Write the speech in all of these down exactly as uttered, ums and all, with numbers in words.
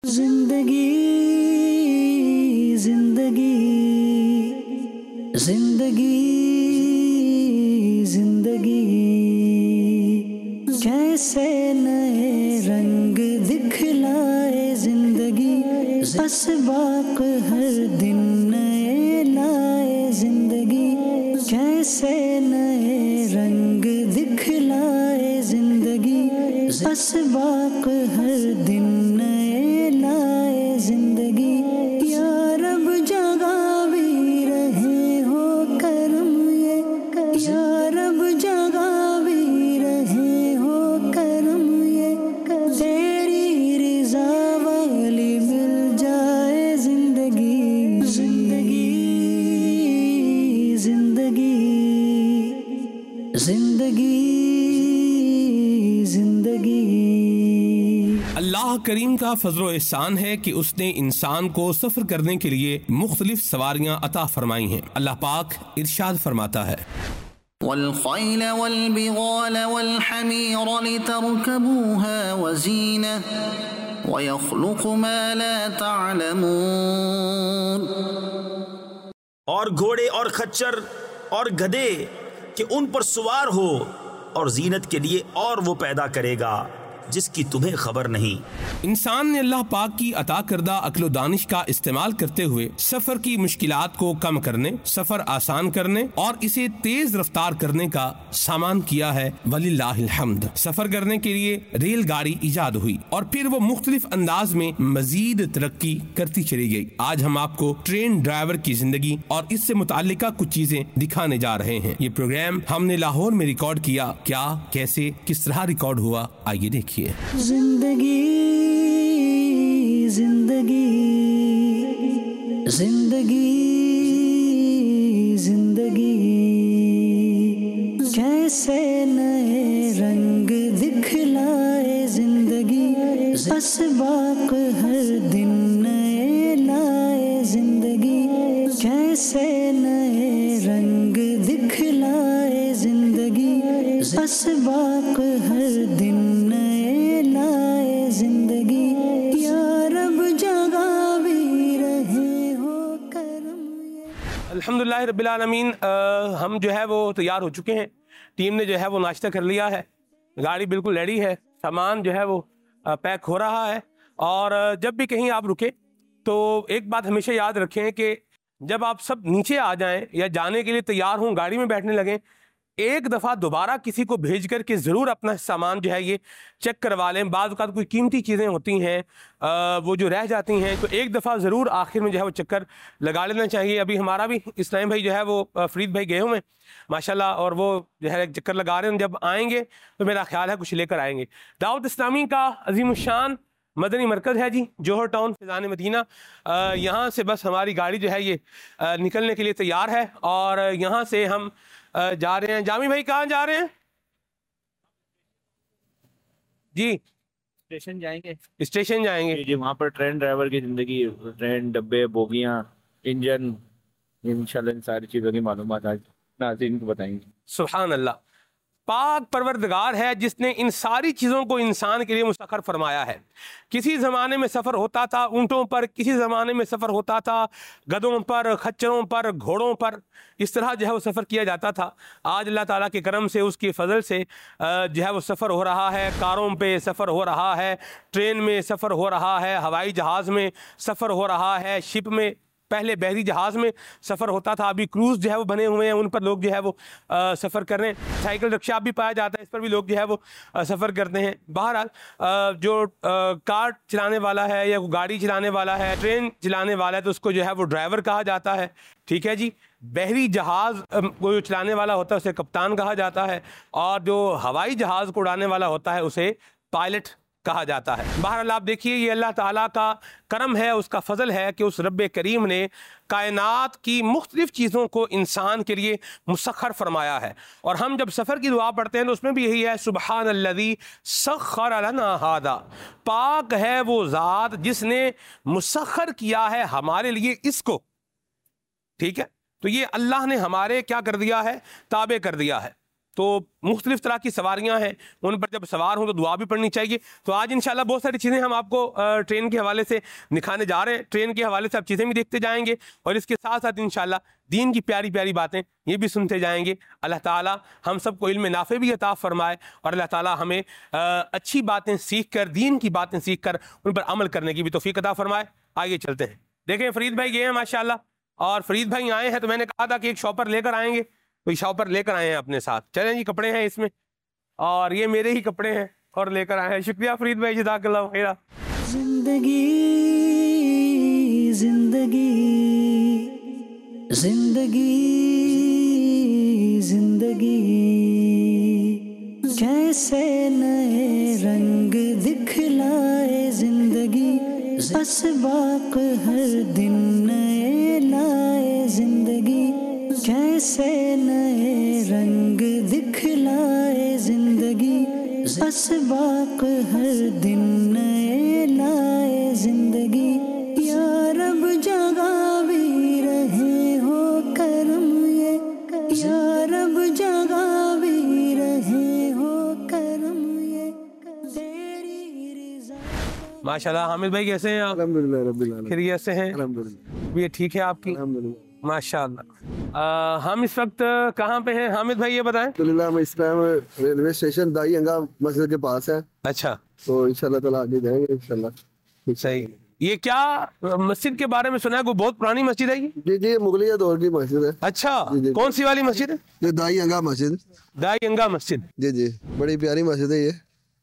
जिंदगी जिंदगी जिंदगी जिंदगी कैसे नए रंग दिखलाए जिंदगी, बस बाक हर दिन नए लाए जिंदगी, कैसे नए रंग दिखलाए जिंदगी, बस बाक हर दिन नए लाए जिंदगी। या रब जगा भी रहे हो करम ये, या रब जगा भी रहे हो करम ये, तेरी रिजा वाली मिल जाए जिंदगी। जिंदगी जिंदगी जिंदगी जिंदगी। अल्लाह करीम का फजल व एहसान है कि उसने इंसान को सफर करने के लिए मुख्तलिफ सवारियाँ अता फरमाई हैं। अल्लाह पाक इरशाद फरमाता है, वल्खैल वल्बिगाल वल्हमीर लितरकबूहा वज़ीनह वयख्लुकु मा ला तअलमून। और घोड़े और खच्चर और गधे कि उन पर सवार हो, और जीनत के लिए और वो पैदा करेगा जिसकी तुम्हें खबर नहीं। इंसान ने अल्लाह पाक की अता करदा अक्ल व दानिश का इस्तेमाल करते हुए सफर की मुश्किलात को कम करने, सफर आसान करने और इसे तेज रफ्तार करने का सामान किया है। वलिल्लाहिल हम्द। सफर करने के लिए रेलगाड़ी इजाद हुई और फिर वो मुख्तलिफ अंदाज में मजीद तरक्की करती चली गई। आज हम आपको ट्रेन ड्राइवर की जिंदगी और इससे मुताल्लिका कुछ चीजें दिखाने जा रहे हैं। ये प्रोग्राम हमने लाहौर में रिकॉर्ड किया। क्या, कैसे, किस तरह रिकॉर्ड हुआ, आइए देखिए। जिंदगी जिंदगी जिंदगी जिंदगी कैसे नए रंग दिखलाए जिंदगी, बस बाक हर दिन नए लाए जिंदगी, कैसे नए रंग दिखलाए जिंदगी, बस बाक हर दिन नए लाए जिंदगी। या रब जगा भी रहे हो करम। अल्हम्दुलिल्लाह रब्बिल आलमीन। हम जो है वो तैयार हो चुके हैं। टीम ने जो है वो नाश्ता कर लिया है, गाड़ी बिल्कुल रेडी है, सामान जो है वो पैक हो रहा है। और जब भी कहीं आप रुके तो एक बात हमेशा याद रखें कि जब आप सब नीचे आ जाएं या जाने के लिए तैयार हों, गाड़ी में बैठने लगें, एक दफ़ा दोबारा किसी को भेज कर के ज़रूर अपना सामान जो है ये चेक करवा लें। बाज़ औक़ात कोई कीमती चीज़ें होती हैं वो जो रह जाती हैं, तो एक दफ़ा ज़रूर आखिर में जो है वो चक्कर लगा लेना चाहिए। अभी हमारा भी इस्लाम भाई जो है वो फरीद भाई गए हुए हैं माशाल्लाह, और वो जो है चक्कर लगा रहे हैं। जब आएंगे तो मेरा ख्याल है कुछ लेकर आएंगे। दावत इस्लामी का अज़ीमुश्शान मदनी मरकज़ है जी, जोहर टाउन फिज़ान मदीना। यहाँ से बस हमारी गाड़ी जो है ये आ, निकलने के लिए तैयार है और यहाँ से हम आ, जा रहे हैं। जामी भाई कहाँ जा रहे हैं जी? स्टेशन जाएंगे। स्टेशन जाएंगे जी, वहाँ पर ट्रेन ड्राइवर की जिंदगी, ट्रेन, डब्बे, बोगियाँ, इंजन, इंशाल्लाह इन सारी चीज़ों की मालूमात आज नाज़रीन को बताएंगे। सुभान अल्लाह। पाक परवरदिगार है जिसने इन सारी चीज़ों को इंसान के लिए मुसख्खर फरमाया है। किसी ज़माने में सफ़र होता था ऊँटों पर, किसी ज़माने में सफ़र होता था गधों पर, खच्चरों पर, घोड़ों पर, इस तरह जो है वो सफ़र किया जाता था। आज अल्लाह ताला के करम से, उसके फजल से जो है वो सफ़र हो रहा है। कारों पे सफ़र हो रहा है, ट्रेन में सफ़र हो रहा है, हवाई जहाज़ में सफ़र हो रहा है, शिप में, पहले बहरी जहाज़ में सफ़र होता था, अभी क्रूज़ जो है वो बने हुए हैं, उन पर लोग जो है वो सफ़र कर रहे हैं। साइकिल रिक्शा भी पाया जाता है, इस पर भी लोग जो है वो सफ़र करते हैं। बहरहाल जो कार चलाने वाला है या गाड़ी चलाने वाला है, ट्रेन चलाने वाला है, तो उसको जो है वो ड्राइवर कहा जाता है। ठीक है जी। बहरी जहाज़ को जो चलाने वाला होता है उसे कप्तान कहा जाता है, और जो हवाई जहाज़ को उड़ाने वाला होता है उसे पायलट कहा जाता है। बहरहाल आप देखिए, ये अल्लाह ताला का करम है, उसका फजल है कि उस रब्बे करीम ने कायनात की मुख्तलिफ चीज़ों को इंसान के लिए मुसख्खर फरमाया है। और हम जब सफ़र की दुआ पढ़ते हैं तो उसमें भी यही है, सुब्हानल्लज़ी सख्खर लना हादा। पाक है वो ज़ात जिसने मुसख्खर किया है हमारे लिए इसको। ठीक है, तो ये अल्लाह ने हमारे क्या कर दिया है, ताबे कर दिया है। तो मुख्तलिफ तरह की सवारियां हैं, उन पर जब सवार हों तो दुआ भी पढ़नी चाहिए। तो आज इंशाल्लाह बहुत सारी चीज़ें हम आपको ट्रेन के हवाले से दिखाने जा रहे हैं। ट्रेन के हवाले से आप चीज़ें भी देखते जाएंगे और इसके साथ साथ इंशाल्लाह दीन की प्यारी प्यारी बातें ये भी सुनते जाएंगे। अल्लाह ताला हम सबको इल्म नाफ़े भी अता फरमाए और अल्लाह ताला हमें आ, अच्छी बातें सीख कर, दीन की बातें सीख कर उन पर अमल करने की भी तौफीक अता फरमाए। आगे चलते हैं। देखें फरीद भाई ये हैं माशाल्लाह, और फरीद भाई आए हैं तो मैंने कहा था कि एक शॉपर लेकर आएंगे, तो शॉपर लेकर आए हैं अपने साथ। चलें जी, कपड़े हैं इसमें और ये मेरे ही कपड़े हैं और लेकर आए हैं। शुक्रिया फरीद भाई, जज़ाकल्लाह खैरा। जिंदगी जिंदगी जिंदगी जिंदगी कैसे नए रंग दिखलाए जिंदगी, असबाक हर दिन नए लाए जिंदगी, कैसे नए रंग दिखलाए जिंदगी, असबाक हर दिन नए लाए जिंदगी। या रब जगावी रहे हो करम ये, या रब जगावी रहे हो करम ये, तेरी रिज़ा। माशाल्लाह हामिद भाई कैसे हैं आप? अल्हम्दुलिल्लाह रब्बिल आलमीन। खैरियत से हैं? अल्हम्दुलिल्लाह ये ठीक है आपकी? अल्हम्दुलिल्लाह माशाल्लाह। हम इस वक्त कहाँ पे हैं हामिद भाई ये बताएं। अल्हम्दुलिल्लाह हम इस टाइम रेलवे स्टेशन दाई अंगा मस्जिद के पास है, अच्छा, तो इंशाल्लाह ताला आगे जाएंगे इंशाल्लाह। सही। ये क्या मस्जिद के बारे में सुना है, कोई बहुत पुरानी मस्जिद है ये? जी जी, मुगलिया दौर की मस्जिद है। अच्छा, जी, जी। कौन सी वाली मस्जिद है? ये दाई अंगा मस्जिद। दाई अंगा मस्जिद। जी जी, बड़ी प्यारी मस्जिद है ये।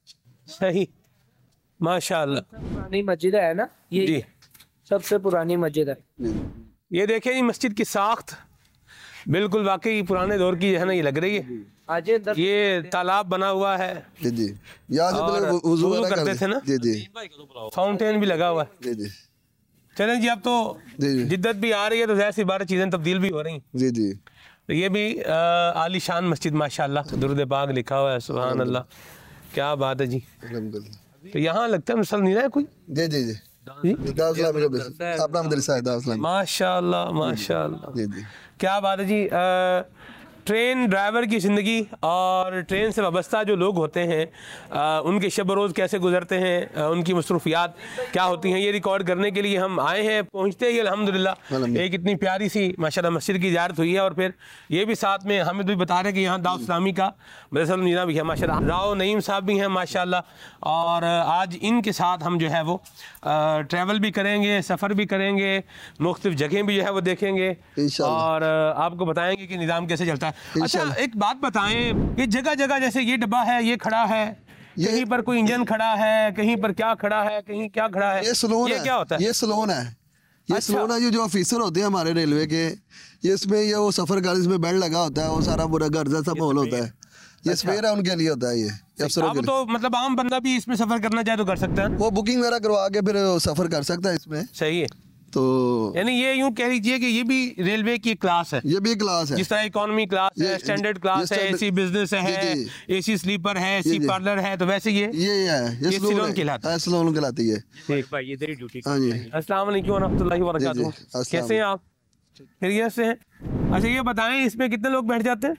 सही, माशाल्लाह। पुरानी मस्जिद है ना ये, जी, सबसे पुरानी मस्जिद है। ये देखें ये मस्जिद की साख्त बिल्कुल वाकई पुराने दौर की है ना, ये लग रही है। आज अंदर ये तालाब बना हुआ है, जी जी, यहाँ से और पहले वुजू वुज़ू वगैरह करते थे ना? जी जी फाउंटेन भी लगा हुआ है। जी जी चलें जी, अब तो जी जी जिद्दत भी आ रही है तो ज़ाहिर सी बात है चीज़ें तब्दील भी हो रही हैं। जी जी। तो ये भी आ, आलीशान मस्जिद माशाल्लाह, दुरूद पाक लिखा हुआ है, सुभान अल्लाह, क्या बात है जी। अल्हम्दुलिल्लाह। तो यहाँ लगता है मुसल नहीं रहा है कोई जी जी जी, जी? दारुल इस्लाम का बस अपना मदरसा है दारुल इस्लाम। माशाल्लाह माशाल्लाह, जी जी क्या बात है जी। आ, ट्रेन ड्राइवर की ज़िंदगी और ट्रेन से वाबस्ता जो लोग होते हैं आ, उनके शब रोज़ कैसे गुजरते हैं, आ, उनकी मसरूफियात क्या होती हैं, ये रिकॉर्ड करने के लिए हम आए हैं। पहुँचते ही अल्हम्दुलिल्लाह एक इतनी प्यारी सी माशाल्लाह मस्जिद की ज़ियारत हुई है, और फिर ये भी साथ में हमें भी बता रहे हैं कि यहाँ दाऊद इस्लामी का मदरसा नीना भी है माशाल्लाह, राव नईम साहब भी हैं माशाल्लाह। और आज इनके साथ हम जो है वो ट्रैवल भी करेंगे, सफ़र भी करेंगे, मुख्तलिफ जगह भी जो है वो देखेंगे और आपको बताएंगे कि निज़ाम कैसे चलता है। अच्छा, एक बात बताएं, ये जगह जगह जैसे ये डब्बा है, ये खड़ा है, कहीं पर कोई इंजन खड़ा है, कहीं पर क्या खड़ा है, कहीं क्या खड़ा है, ये सलोन ये है। क्या होता है? ये सलोन है। ये अच्छा। सलोन है, जो जो ऑफिसर होते हैं हमारे रेलवे के, ये इसमें ये वो सफर कर, इसमें बेल्ट लगा होता है, वो सारा पूरा गर्जा सा माहौल होता है। ये स्पेयर है उनके लिए होता है, ये अफसरों के अब तो मतलब आम बंदा भी इसमें सफर करना चाहे तो कर सकता है। वो बुकिंग वगैरह करवा के फिर सफर कर सकता है इसमें। सही है, तो यानी ये यूं कह लीजिए कि ये भी रेलवे की क्लास है, ये भी क्लास है, जिस तरह इकोनॉमी क्लास है, ये- स्टैंडर्ड क्लास ये है, standard- एसी बिजनेस है, जी, एसी स्लीपर है, एसी जी, जी। पार्लर है, तो वैसे ये ये ये है, ये ये सलोन सिलोन है। कहलाता है। हाँ, सलोन कहलाती है। भाई ये तेरी ड्यूटी। हाँ जी। अस्सलाम वालेकुम रहमतुल्लाहि व जी, बरकातुहू। जी, अस्सलाम। कैसे हैं आप? खैरियत से हैं? अच्छा ये बताएं, इसमें कितने लोग बैठ जाते हैं?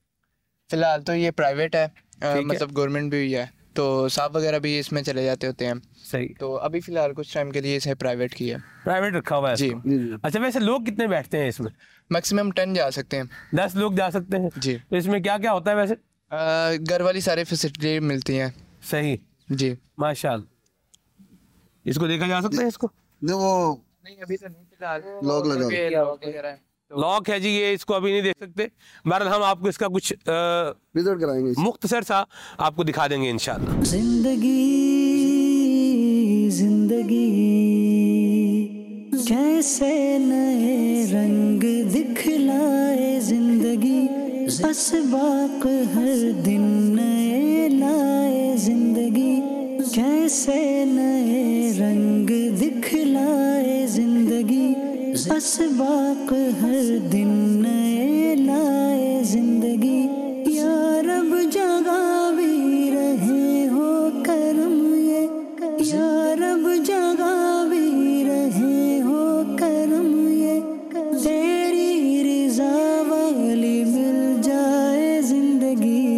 फिलहाल तो ये प्राइवेट है, अ, ठीक है। मतलब गवर्नमेंट भी हुई है, तो साहब वगैरह भी इसमें चले जाते होते हैं। सही, तो अभी फिलहाल कुछ टाइम के लिए इसे प्राइवेट की है। प्राइवेट रखा हुआ है जी। इसको। अच्छा वैसे लोग कितने बैठते हैं इसमें? मैक्सिमम टेन जा सकते हैं। दस लोग जा सकते हैं जी। तो इसमें क्या क्या होता है वैसे? अ, घर वाली सारी फैसिलिटी मिलती हैं। सही, जी। माशाल्लाह। इसको देखा जा सकता है इसको? जो वो नहीं अभी तो नहीं, फिलहाल लॉक लगा हुआ है। लॉक वगैरह है। लॉक है जी, ये इसको अभी नहीं देख सकते। बहरहाल हम आपको इसका कुछ अ, विजिट कराएंगे इसे। मुख्तसर सा आपको दिखा देंगे इंशाल्लाह। जिंदगी जिंदगी कैसे नए रंग दिखलाए जिंदगी, असबाक हर दिन नए लाए जिंदगी, कैसे नए रंग दिखलाए जिंदगी, असबाक हर दिन नए लाए जिंदगी। या रब जगावी रहे हो करम ये, या रब जगावी रहे हो करम ये, तेरी रिज़ा वाली मिल जाए जिंदगी।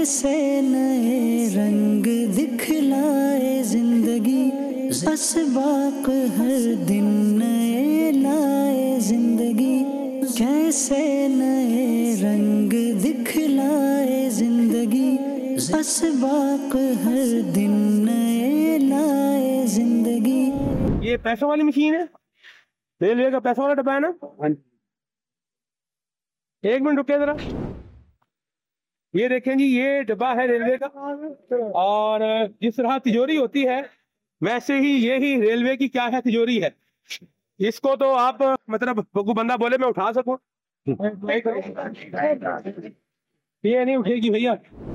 कैसे नए रंग दिखलाए जिंदगी, असबाक हर दिन नए लाए जिंदगी। कैसे नए रंग दिखलाए जिंदगी, असबाक हर दिन नए लाए जिंदगी। ये पैसों वाली मशीन है, रेलवे का पैसों वाला डब्बा है ना। एक मिनट रुकिए जरा, ये देखें जी, ये डब्बा है रेलवे का, और जिस तरह तिजोरी होती है वैसे ही ये ही रेलवे की क्या है, तिजोरी है। इसको तो आप मतलब कोई बंदा बोले मैं उठा सकूं, ये नहीं उठेगी भैया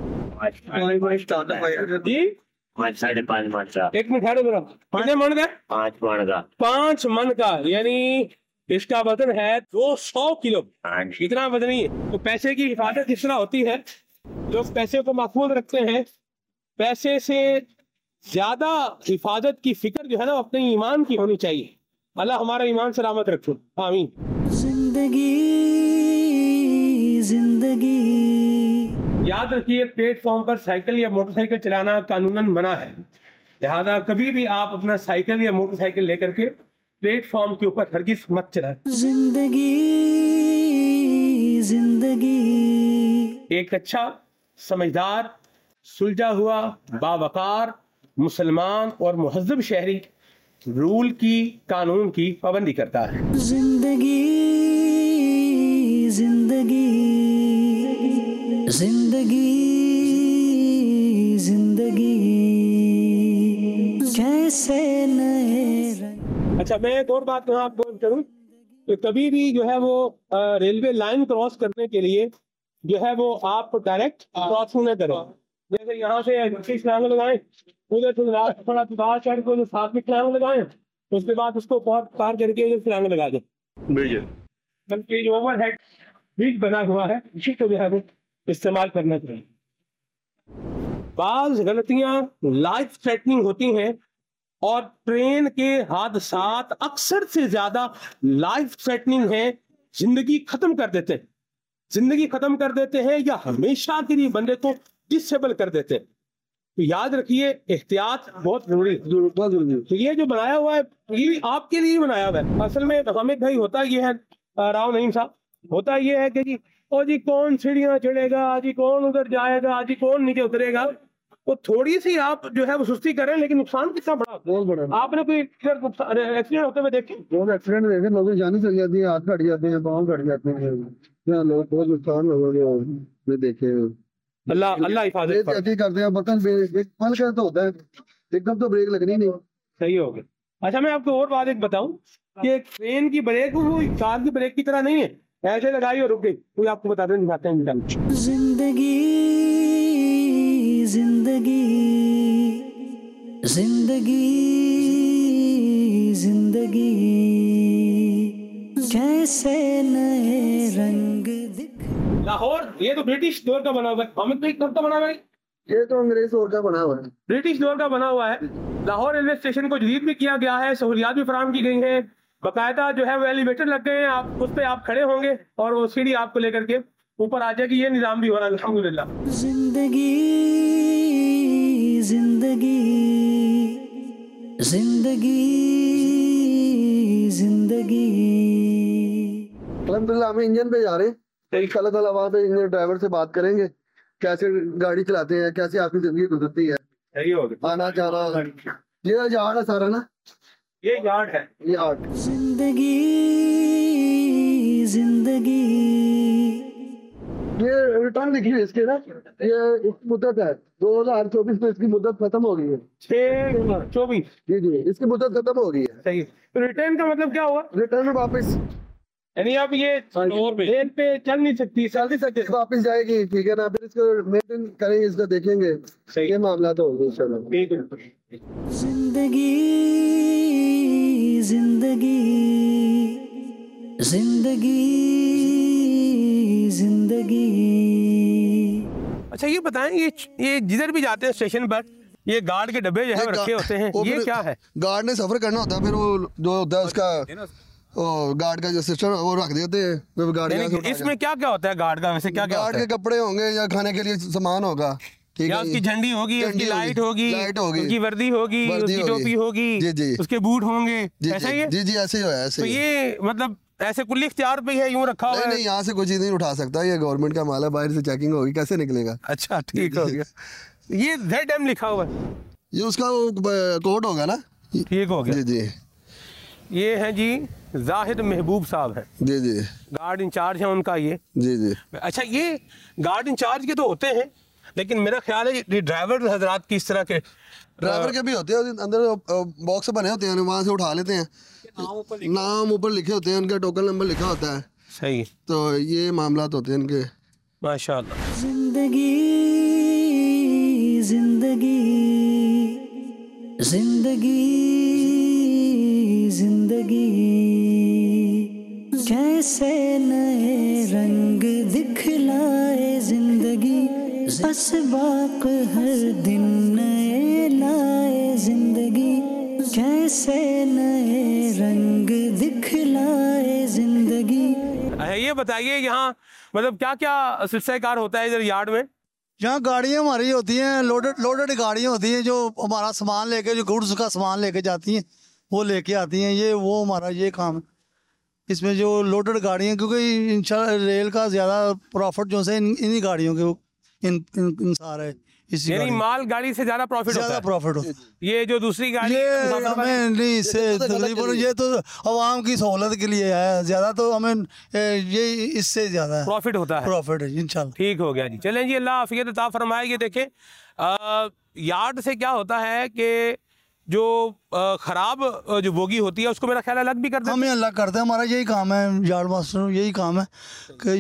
जी। साढ़े पाँच मन का, एक मिनट ठहरो जरा, कितने मन का? पाँच मन का। पांच मन का, यानी इसका वजन है दो सौ किलो, इतना वजनी है। तो पैसे की हिफाजत जिस तरह होती है, लोग पैसे को महफूज रखते हैं, पैसे से ज्यादा हिफाजत की फिक्र जो है ना अपने ईमान की होनी चाहिए। अल्लाह हमारा ईमान सलामत रखो, आमीन। जिंदगी जिंदगी याद रखिए, प्लेटफॉर्म पर साइकिल या मोटरसाइकिल चलाना कानूनन मना है, लिहाजा कभी भी आप अपना साइकिल या मोटरसाइकिल लेकर के प्लेटफॉर्म के ऊपर हरगिज मत चलाएं। जिंदगी जिंदगी एक अच्छा, समझदार, सुलझा हुआ, बावकार, मुसलमान और मुहज्जब शहरी रूल की, कानून की पाबंदी करता है। जिंदगी जिंदगी जिंदगी जिंदगी कैसे नए रंग। अच्छा, मैं एक और बात यहाँ आपको करूँ तो कभी भी जो है वो आ, रेलवे लाइन क्रॉस करने के लिए जो है वो आप डायरेक्ट क्रॉसिंग न करें। जैसे यहाँ से छलांग लगाएं, उधर से थोड़ा उतार चढ़ के साथ में छलांग लगाएं, उसके बाद उसको बहुत पार करके छलांग लगा दें। बल्कि जो ओवर हेड ब्रिज बना हुआ है इसी को जो है वो इस्तेमाल करना चाहिए। बाज गलतियां लाइफ थ्रेटनिंग होती हैं और ट्रेन के हादसात अक्सर से ज्यादा लाइफ थ्रेटनिंग है, जिंदगी खत्म कर देते हैं, जिंदगी खत्म कर देते हैं या हमेशा के लिए बंदे को डिसेबल कर देते हैं। तो याद रखिए, एहतियात बहुत जरूरी है। तो ये जो बनाया हुआ है ये आपके लिए बनाया हुआ है। असल में हामिद भाई होता ये है, राव नईम साहब, होता ये है कि जी ओ जी कौन सीढ़ियां चढ़ेगा, जी कौन उधर जाएगा, जी कौन नीचे उतरेगा। तो थोड़ी सी आप जो है वो सुस्ती करें, लेकिन नुकसान कितना बड़ा, बहुत बड़ा। आपने कोई एक्सीडेंट होते हुए देखे? बहुत एक्सीडेंट देखे, लोगों की जान चली जाती है, हाथ कट जाते हैं, पाँव कट जाते हैं, लोग बहुत नुकसान लोगों देखे। अल्लाह अल्लाह हिफाजत करते हैं, बटन बंद कर तो होता है, एकदम तो ब्रेक लगनी नहीं, सही हो गया। अच्छा, मैं आपको और बात एक बताऊं कि ट्रेन की ब्रेक वो कार की ब्रेक की तरह नहीं है, ऐसे लगाई और रुक गई। कोई आपको बताते हैं, दिखाते हैं। जिंदगी जिंदगी जिंदगी जिंदगी कैसे नए रंग दिख। लाहौर ये तो ब्रिटिश दौर का बना हुआ है, हामिद भाई कब का बना हुआ है? ये तो अंग्रेज दौर का बना हुआ है, ब्रिटिश दौर का बना हुआ है। लाहौर रेलवे स्टेशन को जदीद भी किया गया है, सहूलियात भी फराहम की गई है, बाकायदा जो है वो एलिवेटर लग गए हैं, आप उस पर आप खड़े होंगे और वो सीढ़ी आपको लेकर के ऊपर आ जाएगी। ये निजाम भी हो रहा है अल्हम्दुलिल्लाह। जिंदगी जिंदगी जिंदगी जिंदगी अल्हम्दुलिल्लाह हम इंजन पे जा रहे हैं, अल्लाह ताला वहाँ पे इंजन ड्राइवर से बात करेंगे कैसे गाड़ी चलाते हैं, कैसे आपकी जिंदगी गुजरती है, सही हो गया। आना जाना, ये यार्ड है सारा ना, ये यार्ड है, ये यार्ड। जिंदगी जिंदगी ये रिटर्न लिखी है इसके ना, ये इसकी मुद्दत है दो हजार चौबीस में, इसकी मुद्दत खत्म हो गई है, छह चौबीस जी जी इसकी मुद्दत खत्म हो गई है। सही। तो रिटर्न का मतलब क्या हुआ? रिटर्न में वापस, यानी आप ये रेल पे चल नहीं सकती, चल नहीं सकती, वापस जाएगी, ठीक है ना, फिर इसको मेंटेन करेंगे, इसको देखेंगे, सही ये मामला तो होगा इंशाल्लाह। जिंदगी जिंदगी जिंदगी जिंदगी। अच्छा ये बताएं, ये ये जिधर भी जाते हैं स्टेशन पर ये गार्ड के डब्बे जो है रखे होते हैं, ये क्या है? गार्ड ने सफर करना होता है, फिर वो जो होता है उसका और गार्ड का जो सिस्टम वो रख देते हैं, वो गाड़ी नहीं, नहीं, इसमें क्या क्या होता है गार्ड का, वैसे क्या क्या गार्ड होता के है? कपड़े होंगे या खाने के लिए सामान होगा, ठीक या है, उसकी झंडी होगी, उसकी लाइट होगी, लाइट होगी, उसकी वर्दी होगी, वर्दी उसकी टोपी होगी, जी जी, उसके बूट होंगे, जी ऐसा ही है? जी जी ऐसे ही है, ऐसे तो ही है। ये मतलब ऐसे कुल्ली इख्तियार पे ही है, यूं रखा हुआ नहीं है? नहीं, यहाँ से कोई चीज नहीं उठा सकता, ये गवर्नमेंट का माल है, बाहर से चेकिंग होगी, कैसे निकलेगा? अच्छा ठीक हो गया। ये जेड एम लिखा हुआ है, ये उसका कोड होगा ना? ठीक हो गया जी जी। ये है जी जाहिद महबूब साहब है, जी जी, गार्ड इंचार्ज है उनका ये। जी जी। अच्छा, ये गार्ड इंचार्ज के तो होते हैं, लेकिन मेरा ख्याल है ये ड्राइवर हजरात की इस तरह के ड्राइवर के भी होते हैं, अंदर बॉक्स बने होते हैं, वहाँ से उठा लेते हैं, नाम ऊपर लिखे होते हैं, उनका टोकन नंबर लिखा होता है। सही, तो ये मामलात होते हैं इनके। माशाअल्लाह। जिंदगी जिंदगी जिंदगी जिंदगी कैसे नए रंग दिखलाए जिंदगी, असबाक हर दिन नए लाए जिंदगी, कैसे नए रंग दिखलाए जिंदगी। अच्छा, ये बताइए यहाँ मतलब क्या क्या सिलसिला कार होता है इधर यार्ड में? यहाँ गाड़ियाँ हमारी होती हैं, लोडेड लोडेड गाड़ियाँ होती हैं, जो हमारा सामान लेके, जो गुड्स का सामान लेके जाती हैं, वो लेके आती हैं। ये वो हमारा ये काम है इसमें, जो लोडेड गाड़ियाँ, क्योंकि इंशाल्लाह रेल का ज़्यादा प्रॉफिट जो है इन इन्हीं गाड़ियों के इन इन, इन सारे इसी यानी माल गाड़ी से ज्यादा प्रॉफिट होता ज़्यादा है? प्रॉफिट होता है। ये जो दूसरी गाड़ी ये मुसाफिर वाली- हमें नहीं, इससे तकरीबन ये तो आवाम की सहूलत के लिए है, ज़्यादा तो हमें ए, ये इससे ज़्यादा है प्रॉफिट होता है। प्रॉफिट है इंशाल्लाह। ठीक हो गया जी, चलें जी, अल्लाह आफियत अता फरमाए। ये देखें आ, यार्ड से क्या होता है कि जो आ, खराब आ, जो बोगी होती है उसको मेरा ख्याल अलग भी करते हैं। हमें अलग करते हैं, हमारा यही काम है, यार्ड मास्टर यही काम है कि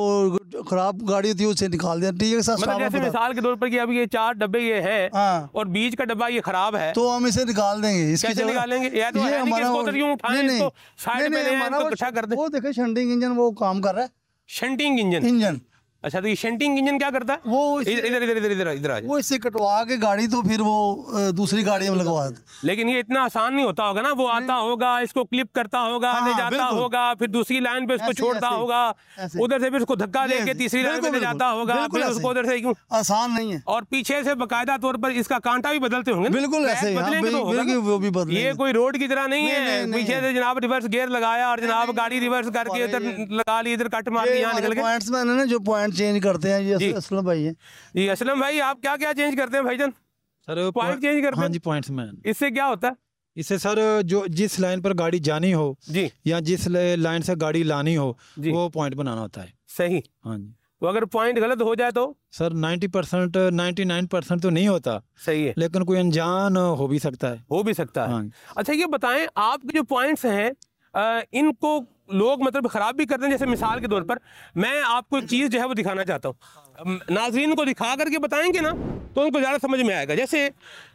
जो खराब गाड़ी होती है उसे निकाल दें। ठीक है सर, मतलब जैसे मिसाल के तौर पर कि अभी ये चार डब्बे ये हैं, हाँ, और बीच का डब्बा ये खराब है, तो हम इसे निकाल देंगे। इसकी कैसे निकालेंगे? या तो है नहीं कि इसको उधर यूं उठाएं, इसको साइड में ले आएं, इसको इकट्ठा कर दें। वो देखे शंटिंग इंजन वो काम कर रहा है, शंटिंग इंजन। इंजन अच्छा, तो ये शंटिंग इंजन क्या करता है? वो इधर इधर इधर इधर इधर आ जाए। वो इससे कटवा के गाड़ी तो फिर वो अ, दूसरी गाड़ी में लगवा देते। लेकिन ये इतना आसान नहीं होता होगा ना, वो आता होगा, इसको क्लिप करता होगा, हाँ, ले जाता बिल्कुल। होगा, फिर दूसरी लाइन पे इसको ऐसे- छोड़ता ऐसे- होगा, ऐसे। उधर से फिर उसको धक्का ये देके ऐसे। तीसरी लाइन पे बिल्कुल, ले जाता होगा, बिल्कुल फिर ऐसे। उसको उधर से यूं, आसान नहीं है। और पीछे से बकायदा तौर पर इसका कांटा भी बदलते होंगे ना? बिल्कुल ट्रैक ऐसे ही, हाँ, बदलेंगे तो होगा बिल्कुल ना? वो भी बदलेंगे। ये कोई रोड की तरह नहीं नहीं, है, नहीं, नहीं पीछे है। से जनाब रिवर्स गियर लगाया और जनाब गाड़ी रिवर्स करके इधर लगा ली, इधर कट मार ली, यहाँ निकल गए। पॉइंट्स में ना जो पॉइंट चेंज करते हैं, ये असलम भाई है। जी असलम भाई, आप क्या क्या चेंज करते हैं भाईजान? सर पॉइंट चेंज करते हाँ हैं? जी, पॉइंट्स में इससे क्या होता है? इससे सर जो जिस लाइन पर गाड़ी जानी हो जी, या जिस लाइन से गाड़ी लानी हो जी, वो पॉइंट बनाना होता है। सही। हाँ जी। तो अगर पॉइंट गलत हो जाए तो? सर नब्बे परसेंट नाइन्टी नाइन परसेंट तो नहीं होता, सही है, लेकिन कोई अनजान हो भी सकता है। हो भी सकता है। हाँ। अच्छा, ये बताएं, आपके जो पॉइंट्स हैं आ, इनको लोग मतलब खराब भी करते हैं। जैसे मिसाल के तौर पर मैं आपको एक चीज़ जो है वो दिखाना चाहता हूँ, नाजरीन को दिखा करके बताएंगे ना तो उनको ज़्यादा समझ में आएगा। जैसे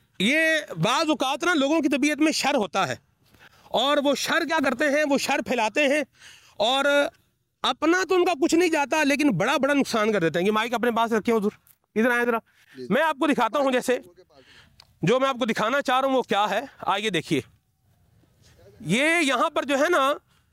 ये बाज़ औक़ात ना लोगों की तबीयत में शर होता है, और वो शर क्या करते हैं, वो शर फैलाते हैं, और अपना तो उनका कुछ नहीं जाता लेकिन बड़ा बड़ा नुकसान कर देते हैं। ये माइक अपने पास रखे हो, इधर आए ज़रा, मैं आपको दिखाता हूँ। जैसे जो मैं आपको दिखाना चाह रहा हूँ वो क्या है, आइए देखिए। ये यहाँ पर जो है ना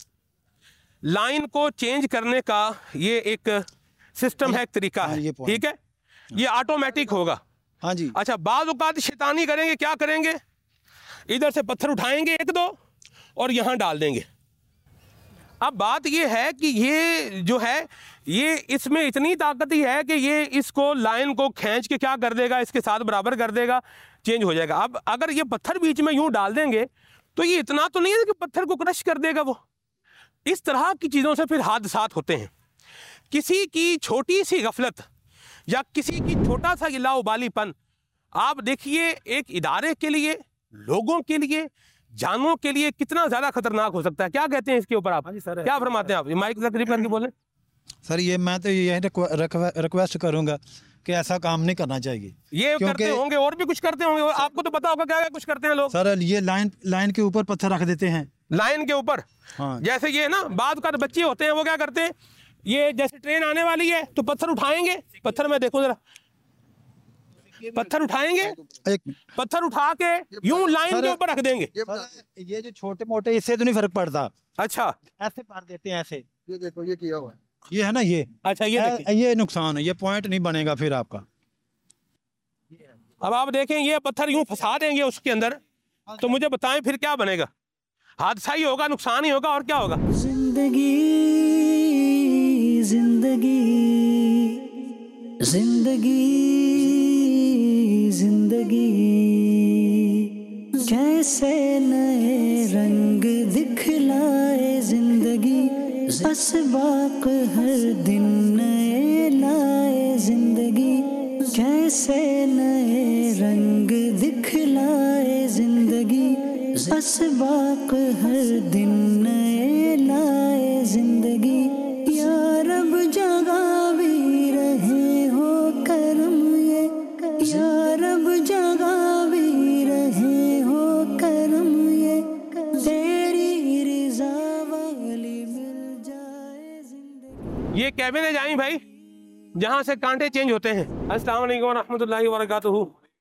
लाइन को चेंज करने का ये एक सिस्टम है, एक तरीका है, ठीक है? ये ऑटोमेटिक होगा। हाँ जी। अच्छा, बाज़ औक़ात शैतानी करेंगे, क्या करेंगे, इधर से पत्थर उठाएंगे एक दो और यहाँ डाल देंगे। अब बात ये है कि ये जो है ये इसमें इतनी ताकत ही है कि ये इसको लाइन को खींच के क्या कर देगा, इसके साथ बराबर कर देगा, चेंज हो जाएगा। अब अगर ये पत्थर बीच में यूं डाल देंगे तो ये इतना तो नहीं है कि पत्थर को क्रश कर देगा वो। इस तरह की चीज़ों से फिर हादसात होते हैं। किसी की छोटी सी गफलत या किसी की छोटा सा लाउबालीपन, आप देखिए एक इदारे के लिए, लोगों के लिए, जानों के लिए कितना ज़्यादा खतरनाक हो सकता है। क्या कहते हैं इसके ऊपर आप? सर, क्या फरमाते हैं आप? ये माइक तकरीब करके बोलें सर। ये मैं तो यही रिक्वेस्ट करूंगा कि ऐसा काम नहीं करना चाहिए। ये करते होंगे और भी कुछ करते होंगे, और आपको तो पता होगा क्या क्या कुछ करते हैं लोग। सर ये लाइन लाइन के ऊपर पत्थर रख देते हैं, लाइन के ऊपर। हाँ। जैसे ये ना बाद का बच्चे होते हैं वो क्या करते हैं, ये जैसे ट्रेन आने वाली है तो पत्थर उठाएंगे, पत्थर में देखो जरा, पत्थर उठाएंगे, पत्थर उठा के यूं लाइन के ऊपर रख देंगे। ये जो छोटे मोटे इससे तो नहीं फर्क पड़ता। अच्छा, ऐसे मार देते हैं ऐसे। ये देखो ये किया हुआ है, ये है ना ये। अच्छा, ये ए, ये नुकसान है, ये पॉइंट नहीं बनेगा फिर आपका। अब आप देखें ये पत्थर यूं फंसा देंगे उसके अंदर, तो मुझे बताएं फिर क्या बनेगा? हादसा ही होगा, नुकसान ही होगा, और क्या होगा? जिंदगी जिंदगी जिंदगी जिंदगी कैसे नए रंग दिखलाए जिंदगी, असबाक हर दिन नए लाए जिंदगी, कैसे नए रंग दिखलाए जिंदगी, असबाक हर दिन नए लाए जिंदगी। या रब जगा भी रहे हो करम ये, या रब जगा भी रहे हो करम ये, तेरी रिज़ा वाली मिल जाए जिंदगी। ये कैबिन है जाई भाई, जहाँ से कांटे चेंज होते हैं। अस्सलाम वालेकुम रहमतुल्लाहि व बरकातुहू।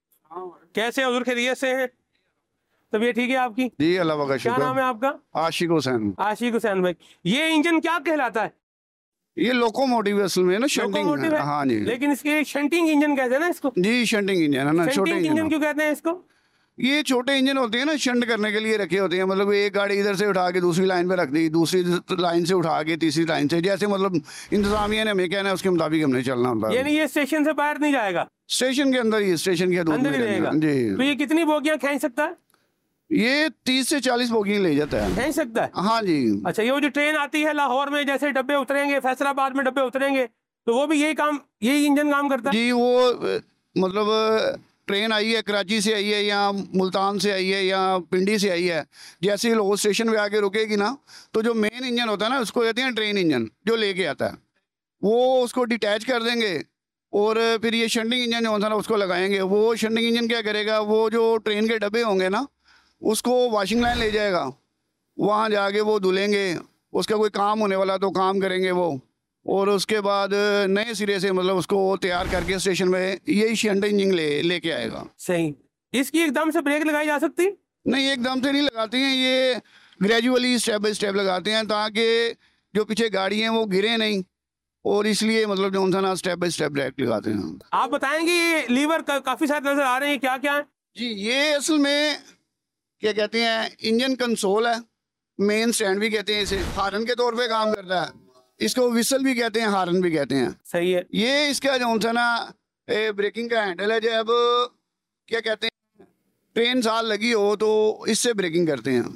कैसे हैं हुजूर, खैरियत से हैं? तबीयत ठीक है आपकी? जी अल्लाह का शुक्र। क्या नाम है आपका? आशिक हुसैन। आशिक हुसैन भाई, ये इंजन क्या कहलाता है? ये लोकोमोटिव असल में ना, शंटिंग है। हाँ जी, लेकिन इसके शंटिंग इंजन कहते हैं ना इसको? जी शंटिंग इंजन है ना। छोटे इंजन क्यों कहते हैं इसको? ये छोटे इंजन होते हैं ना, शंट करने के लिए रखे होते हैं। मतलब एक गाड़ी इधर से उठा के दूसरी लाइन पे रख दी, दूसरी लाइन से उठा के तीसरी लाइन से, जैसे मतलब इंतजामिया ने हमें कहना है उसके मुताबिक हमने चलना होता है। यानी ये स्टेशन से बाहर नहीं जाएगा? स्टेशन के अंदर ही, स्टेशन के अंदर ही रहेगा जी। तो ये कितनी बोगियां खींच सकता है? ये तीस से चालीस बोगी ले जाता है। खींच सकता है? हाँ जी। अच्छा, ये वो जो ट्रेन आती है लाहौर में, जैसे डब्बे उतरेंगे, फैसलाबाद में डब्बे उतरेंगे, तो वो भी यही काम, यही इंजन काम करता है? जी, वो मतलब ट्रेन आई है कराची से आई है या मुल्तान से आई है या पिंडी से आई है, जैसे ही लोग स्टेशन पे आके रुकेगी ना, तो जो मेन इंजन होता है ना उसको कहते हैं ट्रेन इंजन, जो लेके आता है वो उसको डिटैच कर देंगे और फिर ये शंटिंग इंजन जो होता है ना उसको लगाएंगे। वो शंटिंग इंजन क्या करेगा, वो जो ट्रेन के डब्बे होंगे ना उसको वॉशिंग लाइन ले जाएगा, वहाँ जाके वो धुलेंगे, उसका कोई काम होने वाला तो काम करेंगे वो, और उसके बाद नए सिरे से मतलब उसको तैयार करके स्टेशन में यही शंट इंजन ले लेके आएगा। सही। इसकी एकदम से ब्रेक लगाई जा सकती? नहीं, एकदम से नहीं लगाती हैं, ये ग्रेजुअली स्टेप बाय स्टेप लगाते हैं ताकि जो पीछे गाड़ी हैं वो गिरे नहीं, और इसलिए मतलब जो उनका ना स्टेप बाय स्टेप ब्रेक लगाते हैं। आप बताएंगे ये लीवर का, काफी सारे नजर आ रहे हैं, क्या क्या है? जी, ये असल में क्या कहते हैं, इंजन कंसोल है, मेन स्टैंड भी कहते हैं इसे, हारन के तौर पे काम करता है, इसको विसल भी कहते हैं, हारन भी कहते हैं। सही है। ये इसका जो सा ना ब्रेकिंग का हैंडल है, जब क्या कहते हैं ट्रेन साल लगी हो तो इससे ब्रेकिंग करते हैं।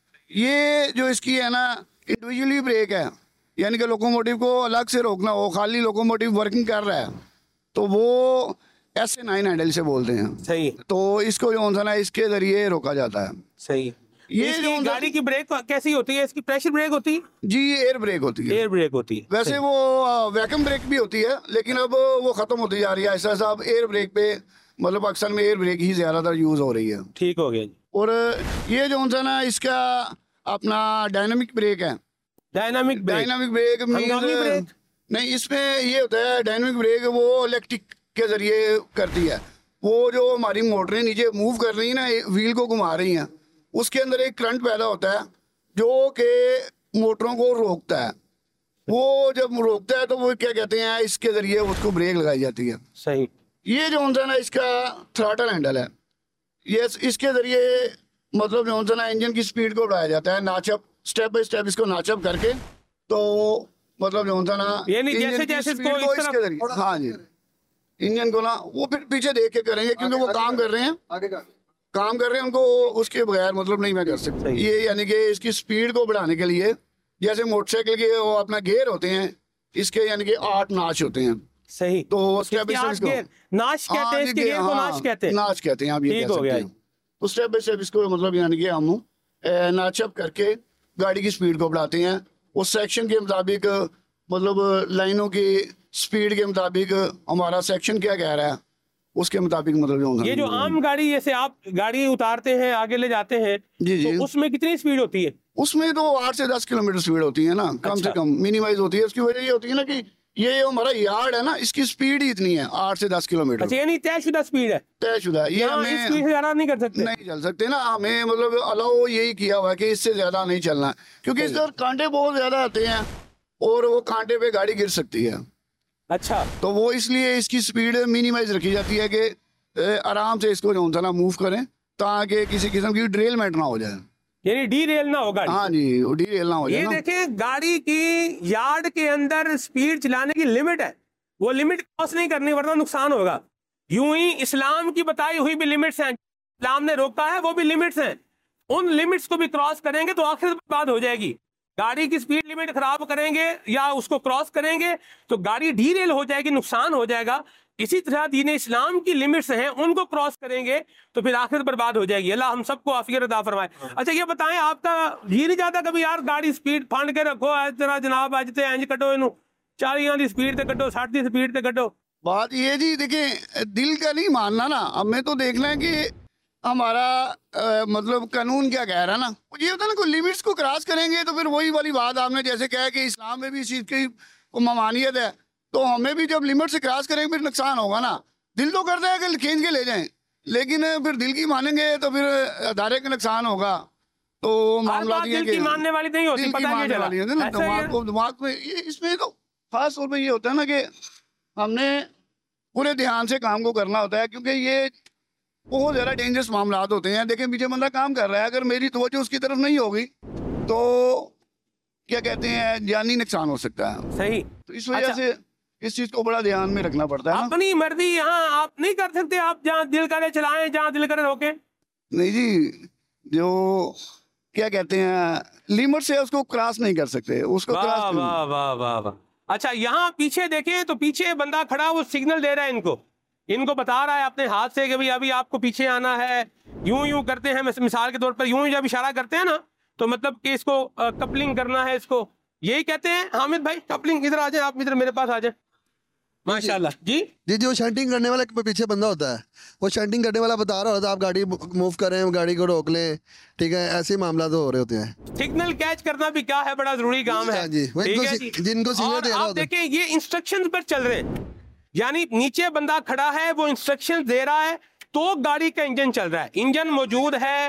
ये जो इसकी है ना इंडिविजुअली ब्रेक है, यानी कि लोकोमोटिव को अलग से रोकना हो, खाली लोकोमोटिव वर्किंग कर रहा है तो वो एस ए नाइन हैंडल से बोलते हैं। सही। तो इसको जो सा ना इसके जरिए रोका जाता है। सही। ये जो गाड़ी की ब्रेक कैसी होती है? इसकी प्रेशर ब्रेक होती है? जी, एयर ब्रेक होती है। एयर ब्रेक होती है। वैसे वो वैक्यूम ब्रेक भी होती है, लेकिन अब वो खत्म होती जा रही है ऐसा। अब एयर ब्रेक पे मतलब अक्सर में एयर ब्रेक ही ज्यादातर यूज हो रही है। ठीक हो गया जी। और ये जो सा ना इसका अपना डायनामिक ब्रेक है। Dynamic brake? Dynamic brake brake नहीं, इसमें ये होता है डायनामिक ब्रेक वो इलेक्ट्रिक के जरिए करती है। वो जो हमारी मोटरें नीचे मूव कर रही है ना, व्हील को घुमा रही हैं, उसके अंदर एक करंट पैदा होता है जो कि मोटरों को रोकता है। वो जब रोकता है तो वो क्या कहते हैं, इसके जरिए उसको ब्रेक लगाई जाती है। सही। ये जो होता है ना इसका थ्रॉटल हैंडल है, ये इसके जरिए मतलब जो होता है ना इंजन की स्पीड को बढ़ाया जाता है, नाचअप स्टेप बाय स्टेप इसको नाचअप करके, तो मतलब जो होता है ना यानी जैसे जैसे इसको इस इसके जरिए, हाँ जी, इंजन को ना वो फिर पीछे देख के करेंगे क्योंकि वो काम कर रहे हैं, आगे का काम कर रहे हैं, उनको उसके बगैर मतलब नहीं मैं कर सकता। ये यानी कि इसकी स्पीड को बढ़ाने के लिए, जैसे मोटरसाइकिल के वो अपना गेयर होते हैं, इसके यानी कि आठ नाच होते हैं। सही। तो स्टेप बाय स्टेप नाच कहते हैं, इसके गेयर को नाच कहते हैं। नाच कहते हैं आप, ये कह सकते हैं। तो स्टेप बाय स्टेप इसको मतलब यानी कि हम नाचअप करके गाड़ी की स्पीड को बढ़ाते हैं, उस सेक्शन के मुताबिक मतलब लाइनों की स्पीड के मुताबिक हमारा सेक्शन क्या कह रहा है उसके मुताबिक मतलब जो ये जो आम गाड़ी जैसे आप गाड़ी उतारते हैं आगे ले जाते हैं, जी जी, तो उसमें कितनी स्पीड होती है? उसमें तो आठ से दस किलोमीटर स्पीड होती है ना, कम अच्छा। से कम मिनिमाइज होती है। उसकी वजह ये होती है ना कि ये हमारा यार्ड है ना, इसकी स्पीड ही इतनी है आठ से दस किलोमीटर। अच्छा, यानी तयशुदा स्पीड है? तयशुदा। ये हमें इस स्पीड से ज्यादा नहीं कर सकते? नहीं चल सकते ना, हमें मतलब अलाउ यही किया हुआ है कि इससे ज्यादा नहीं चलना, क्योंकि इस पर कांटे बहुत ज्यादा आते हैं और वो कांटे पे गाड़ी गिर सकती है। अच्छा, तो वो इसलिए इसकी स्पीड मिनिमाइज रखी जाती है कि आराम से इसको जो है ना मूव करें, ताकि किसी किस्म की डिरेलमेंट ना हो जाए, यानी डी रेल ना हो गाड़ी। हाँ जी, डी रेल ना हो जाए। ये देखें, गाड़ी की यार्ड के अंदर स्पीड चलाने की लिमिट है, वो लिमिट क्रॉस नहीं करनी वरना नुकसान होगा। यूं ही इस्लाम की बताई हुई भी लिमिट्स हैं, इस्लाम ने रोका है वो भी लिमिट्स हैं, उन लिमिट्स को भी क्रॉस करेंगे तो आखिर बर्बाद हो जाएगी। गाड़ी की स्पीड लिमिट खराब करेंगे या उसको क्रॉस करेंगे तो गाड़ी डी रेल हो जाएगी, नुकसान हो जाएगा। इसी तरह दीन इस्लाम की लिमिट्स हैं, उनको क्रॉस करेंगे तो फिर आखिर बर्बाद हो जाएगी। अल्लाह हम सबको आफियत अता फरमाए। अच्छा, ये बताएं, आपका जी नहीं जाता कभी यार गाड़ी स्पीड फांड के रखो, इस तरह जनाब अज ते इंज कटो, इनू चालीस की स्पीड से कटो, साठ की स्पीड से कटो? बात ये जी, देखिए दिल का नहीं मानना ना, हमें तो देखना है कि हमारा आ, मतलब कानून क्या कह रहा है ना। ये होता है ना, कोई लिमिट्स को क्रॉस करेंगे तो फिर वही वाली बात आपने जैसे कहा कि इस्लाम में भी इस चीज़ की ममानियत है, तो हमें भी जब लिमिट से क्रॉस करेंगे फिर नुकसान होगा ना। दिल तो करता है कि खींच के ले जाएं, लेकिन फिर दिल की मानेंगे तो फिर अदारे का नुकसान होगा। तो मामला दिल की मानने वाली नहीं होती, पता नहीं चला। वाली है ना, दिमाग को दिमाग में ये, इसमें तो खास तौर पे ये होता है ना कि हमने पूरे ध्यान से काम को करना होता है, क्योंकि ये बहुत ज़्यादा डेंजरस मामला होते हैं। देखें, पीछे बंदा काम कर रहा है, अगर मेरी तवज्जो उसकी तरफ नहीं होगी तो क्या कहते हैं, जानी नुकसान हो सकता है। सही। तो इस वजह से इस चीज को बड़ा ध्यान में रखना पड़ता है। अपनी मर्जी यहाँ आप नहीं कर सकते, आप जहाँ दिल करे चलाएं, जहाँ दिल करे रोकें। नहीं जी, जो क्या कहते हैं लिमिट से उसको क्रॉस नहीं कर सकते, उसको क्रॉस। वाह वाह वाह वाह। अच्छा, यहाँ पीछे देखें तो पीछे बंदा खड़ा, वो सिग्नल दे रहा है इनको, इनको बता रहा है अपने हाथ से कि भाई अभी आपको पीछे आना है। यूं यूं करते हैं, मिसाल के तौर पर यूं जब इशारा करते हैं ना, तो मतलब कि इसको कपलिंग करना है, इसको यही कहते हैं। हामिद भाई, कपलिंग, इधर आ जाए आप, इधर मेरे पास आ जाए। माशाल्लाह जी जी जी वो शंटिंग करने वाला पीछे बंदा होता है, वो शंटिंग करने वाला बता रहा होता है आप गाड़ी मूव करें, गाड़ी को रोक ले, ठीक है, ऐसे मामला तो हो रहे होते हैं। सिग्नल कैच करना भी क्या है, बड़ा जरूरी काम है जी, जिनको सिग्नल देना आप देखें, ये इंस्ट्रक्शंस पर चल रहे हैं, यानी नीचे बंदा खड़ा है, वो इंस्ट्रक्शन दे रहा है तो गाड़ी का इंजन चल रहा है, इंजन मौजूद है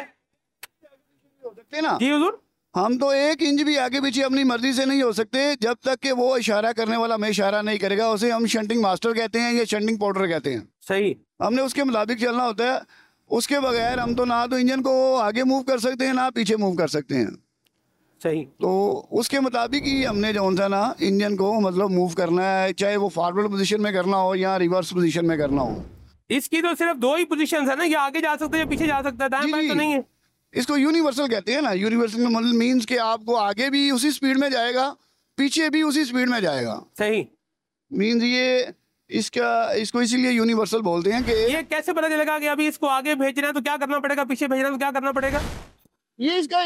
ना जी हुजूर। हम तो एक इंच भी आगे पीछे अपनी मर्जी से नहीं हो सकते जब तक कि वो इशारा करने वाला हमें इशारा नहीं करेगा। उसे हम शंटिंग मास्टर कहते हैं या शंटिंग पाउडर कहते हैं। सही, हमने उसके मुताबिक चलना होता है, उसके बगैर हम तो ना तो इंजन को आगे मूव कर सकते हैं ना पीछे मूव कर सकते हैं। सही, तो उसके मुताबिक ही हमने जो सा ना इंजन को मतलब मूव करना है, चाहे वो फॉरवर्ड पोजीशन में करना हो या रिवर्स पोजीशन में करना हो। इसकी तो सिर्फ दो ही पोजीशन है ना, या आगे जा सकते हैं या पीछे जा सकता है, दाएं बाएं तो नहीं है। इसको यूनिवर्सल कहते हैं ना। यूनिवर्सल मतलब मींस कि आपको आगे भी उसी स्पीड में जाएगा, पीछे भी उसी स्पीड में जाएगा। सही, मींस ये इसका इसको इसीलिए यूनिवर्सल बोलते हैं कि ये कैसे पता चलेगा कि अभी इसको आगे भेजना है तो क्या करना पड़ेगा, पीछे भेजना है तो क्या करना पड़ेगा? ये इसका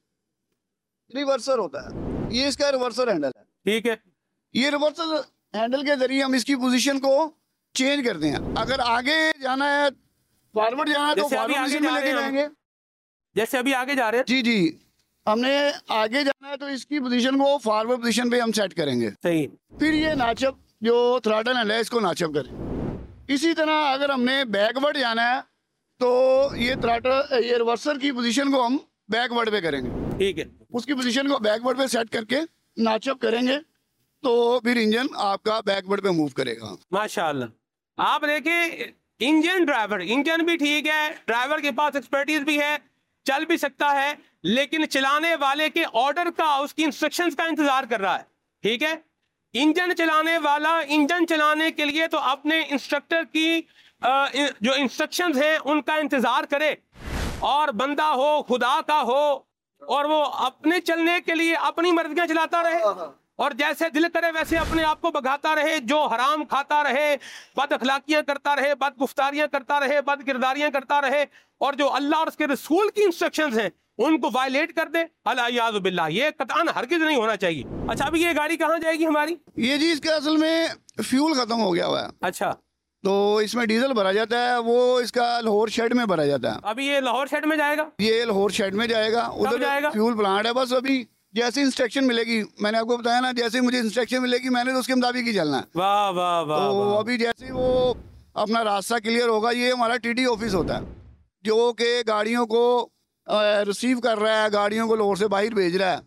रिवर्सर होता है, ये इसका रिवर्सर हैंडल है, ठीक है। ये रिवर्सर हैंडल के जरिए हम इसकी पोजीशन को चेंज करते हैं। अगर आगे जाना है, फॉरवर्ड जाना है तो फॉरवर्ड पोजीशन में लेके जाएंगे, जैसे अभी आगे जा रहे हैं। जी जी, हमने आगे जाना है तो इसकी पोजीशन को फॉरवर्ड पोजीशन पे हम सेट करेंगे। सही, फिर ये नाचप जो थ्रॉटल है इसको नाचप करें। इसी तरह अगर हमने बैकवर्ड जाना है तो ये थ्रॉटल ये रिवर्सर की पोजीशन को हम बैकवर्ड पे करेंगे, ठीक है। उसकी पोजीशन को बैकवर्ड पे सेट करके नाचअप करेंगे तो फिर इंजन आपका बैकवर्ड पे मूव करेगा। माशाल्लाह। आप देखिए, इंजन ड्राइवर, इंजन भी ठीक है, ड्राइवर के पास एक्सपर्टीज भी है, चल भी सकता है, लेकिन चलाने वाले के ऑर्डर का, उसकी इंस्ट्रक्शंस का इंतजार कर रहा है, ठीक है। इंजन चलाने वाला इंजन चलाने के लिए तो अपने इंस्ट्रक्टर की आ, जो इंस्ट्रक्शंस हैं उनका इंतजार करे, और बंदा हो खुदा का हो और वो अपने चलने के लिए अपनी मर्जियां चलाता रहे और जैसे दिल करे वैसे अपने आप को बगाता रहे, जो हराम खाता रहे, बद अखलाकियां करता रहे, बद गुफ्तारियां करता रहे, बद किरदारियां करता रहे, और जो अल्लाह और उसके रसूल की इंस्ट्रक्शंस हैं उनको वायलेट कर दे, अल-इयाज़ु बिल्लाह, ये कतअन हरगिज़ नहीं होना चाहिए। अच्छा, अभी ये गाड़ी कहाँ जाएगी हमारी? ये जी इसका असल में फ्यूल खत्म हो गया हुआ है। अच्छा, तो इसमें डीजल भरा जाता है, वो इसका लाहौर शेड में भरा जाता है। अभी ये लाहौर शेड में जाएगा? ये लाहौर शेड में जाएगा, उधर जाएगा? फ्यूल प्लांट है, बस अभी जैसे इंस्ट्रक्शन मिलेगी, मैंने आपको बताया ना, जैसे मुझे इंस्ट्रक्शन मिलेगी मैंने तो उसके मुताबिक ही चलना है। वाह वाह वाह। तो अभी जैसे वो अपना रास्ता क्लियर होगा, ये हमारा टीडी ऑफिस होता है जो कि गाड़ियों को रिसीव कर रहा है, गाड़ियों को लाहौर से बाहर भेज रहा है।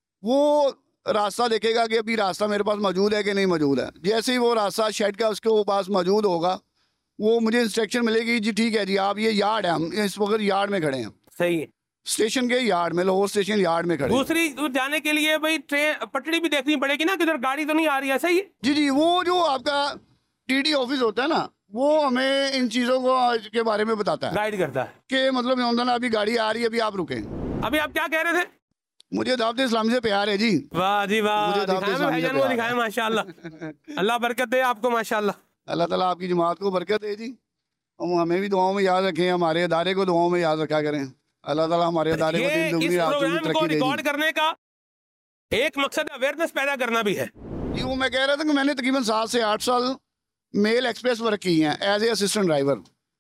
वो रास्ता देखेगा कि अभी रास्ता मेरे पास मौजूद है कि नहीं मौजूद है। जैसे ही वो रास्ता शेड का उसके पास मौजूद होगा, वो मुझे इंस्ट्रक्शन मिलेगी, जी ठीक है जी आप ये यार्ड है, हम इस वक्त यार्ड में खड़े हैं। सही है, स्टेशन के यार्ड में, लाहौर स्टेशन यार्ड में खड़े। दूसरी दूर जाने के लिए भाई ट्रेन पटड़ी भी देखनी पड़ेगी ना, किधर गाड़ी तो नहीं आ रही है। सही है जी जी। वो जो आपका टीडी ऑफिस होता है ना, वो हमें इन चीजों को के बारे में बताता है, गाइड करता है कि मतलब ये होता ना अभी गाड़ी आ रही है, अभी आप रुके। अभी आप क्या कह रहे थे? मुझे दावत इस्लाम से प्यार है जी। वाह जी वाह, मुझे दावत दिखाएं इस्लाम से भाईजान को, प्यार है। दिखाएं माशाल्लाह। अल्लाह बरकत दे आपको माशाल्लाह। अल्लाह ताला आपकी जमात को बरकत दे जी। हम हमें भी दुआओं में याद रखें, हमारे अदारे को दुआओं में याद रखा करें। अल्लाह ताला हमारे अदारे को दिन दुगनी रात चौगुनी प्रोग्राम को तरक्की दे रिकॉर्ड जी। करने का एक मकसद अवेयरनेस पैदा करना भी है जी। वो मैं कह रहा था कि मैंने तकरीबन सात से आठ साल मेल एक्सप्रेस वर्क की हैं एज ए असिस्टेंट ड्राइवर।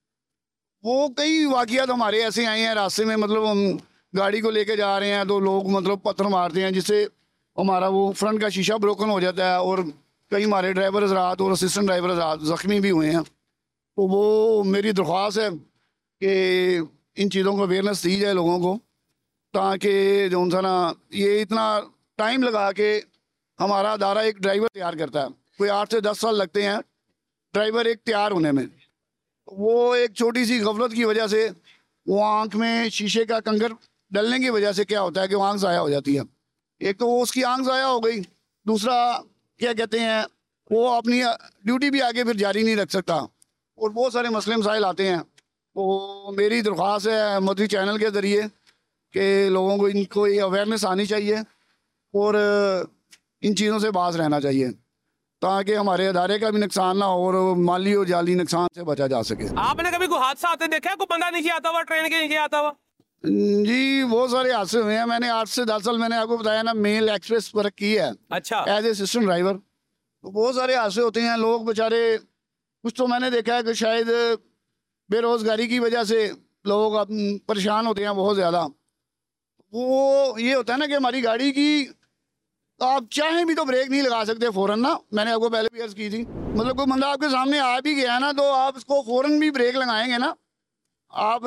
वो कई वाक़ियात हमारे ऐसे आए हैं रास्ते में, मतलब हम गाड़ी को लेके जा रहे हैं तो लोग मतलब पत्थर मारते हैं, जिससे हमारा वो फ्रंट का शीशा ब्रोकन हो जाता है, और कई हमारे ड्राइवर हज़रात और असिस्टेंट ड्राइवर हज़रात ज़ख्मी भी हुए हैं। तो वो मेरी दरख्वास्त है कि इन चीज़ों को अवेयरनेस दी जाए लोगों को, ताकि जो सा ना ये इतना टाइम लगा के हमारा अदारा एक ड्राइवर तैयार करता है, कोई आठ से दस साल लगते हैं ड्राइवर एक तैयार होने में। वो एक छोटी सी गफलत की वजह से, वो आँख में शीशे का कंकर डलने की वजह से क्या होता है कि वो आँख ज़ाया हो जाती है। एक तो वो उसकी आँख ज़ाया हो गई, दूसरा क्या कहते हैं वो अपनी ड्यूटी भी आगे फिर जारी नहीं रख सकता, और बहुत सारे मसले मसाइल आते हैं। तो मेरी दरख्वास्त है मोदी चैनल के ज़रिए कि लोगों को इनको ये अवेयरनेस आनी चाहिए और इन चीज़ों से बाज रहना चाहिए, ताकि हमारे अदारे का भी नुकसान ना हो और माली और जाली नुकसान से बचा जा सके। आपने कभी कोई हादसा आते देखा है? कोई बंदा नीचे आता हुआ, ट्रेन के नीचे आता हुआ? जी बहुत सारे हादसे हुए हैं। मैंने आठ से दस साल मैंने आपको बताया ना मेल एक्सप्रेस वर्क की है, अच्छा, एज ए असिस्टेंट ड्राइवर। तो बहुत सारे हादसे होते हैं, लोग बेचारे, कुछ तो मैंने देखा है कि शायद बेरोजगारी की वजह से लोग अब परेशान होते हैं बहुत ज़्यादा। वो ये होता है ना कि हमारी गाड़ी की आप चाहें भी तो ब्रेक नहीं लगा सकते फ़ौरन ना, मैंने आपको पहले भी अर्ज़ की थी। मतलब कोई बंदा आपके सामने आ भी गया ना, तो आप उसको फ़ौरन भी ब्रेक लगाएंगे ना, आप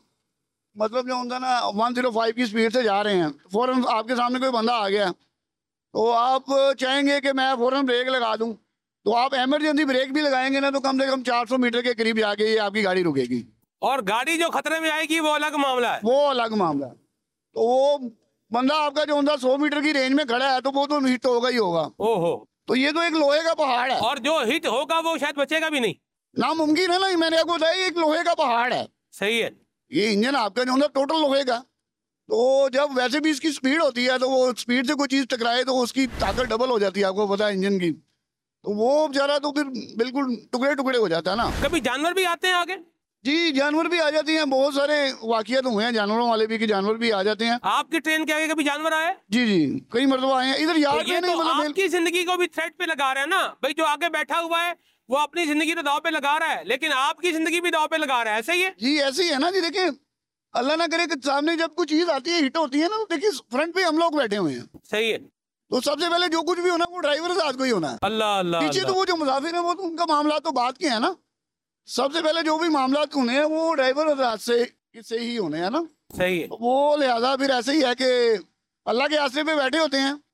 मतलब जो होता ना वन जीरो फाइव की स्पीड से जा रहे हैं, फ़ौरन आपके सामने कोई बंदा आ गया तो आप चाहेंगे कि मैं फ़ौरन ब्रेक लगा दूं, तो आप एमरजेंसी ब्रेक भी लगाएंगे ना, तो कम से कम चार सौ मीटर के करीब जाके ये आपकी गाड़ी रुकेगी। और गाड़ी जो खतरे में आएगी वो अलग मामला है, वो अलग मामला है। तो वो बंदा आपका जो होता सौ मीटर की रेंज में खड़ा है तो वो तो हिट होगा ही होगा। ओहो, तो ये तो एक लोहे का पहाड़ है, और जो हिट होगा वो शायद बचेगा भी नहीं, नामुमकिन है ना। मैंने आपको बताया एक लोहे का पहाड़ है। सही है, ये इंजन आपका जो होता टोटल लोहे का, तो जब वैसे भी इसकी स्पीड होती है तो वो स्पीड से कोई चीज़ टकराए तो उसकी ताकत डबल हो जाती है, आपको पता है इंजन की। तो वो बेचारा तो फिर बिल्कुल टुकड़े टुकड़े हो जाता है ना। कभी जानवर भी आते हैं आगे? जी जानवर भी आ जाते हैं, बहुत सारे वाकयात हुए हैं जानवरों वाले भी कि जानवर भी आ जाते हैं। आपकी ट्रेन के आगे कभी जानवर आए? जी जी कई मरतबा आए हैं इधर यार। तो ये तो आपकी जिंदगी को भी थ्रेट पे लगा रहे हैं ना भाई, जो आगे बैठा हुआ है वो अपनी जिंदगी तो दाव पे लगा रहा है, लेकिन आपकी जिंदगी भी दाव पे लगा रहा है। ऐसा ही है जी, ऐसे ही है ना जी। देखिए अल्लाह ना करे कि सामने जब कुछ चीज आती है, हिट होती है ना, तो देखिए फ्रंट पे हम लोग बैठे हुए हैं। सही है। तो सबसे पहले जो कुछ भी होना वो ड्राइवर से आज को ही होना है। अल्लाह अल्लाह पीछे तो वो जो मुसाफिर है वो तो उनका मामला तो बात के है ना। सबसे पहले जो भी मामला होने हैं वो ड्राइवर और से इससे ही होने हैं ना। सही है। वो लिहाजा फिर ऐसे ही है कि अल्लाह के आसरे पे बैठे होते हैं।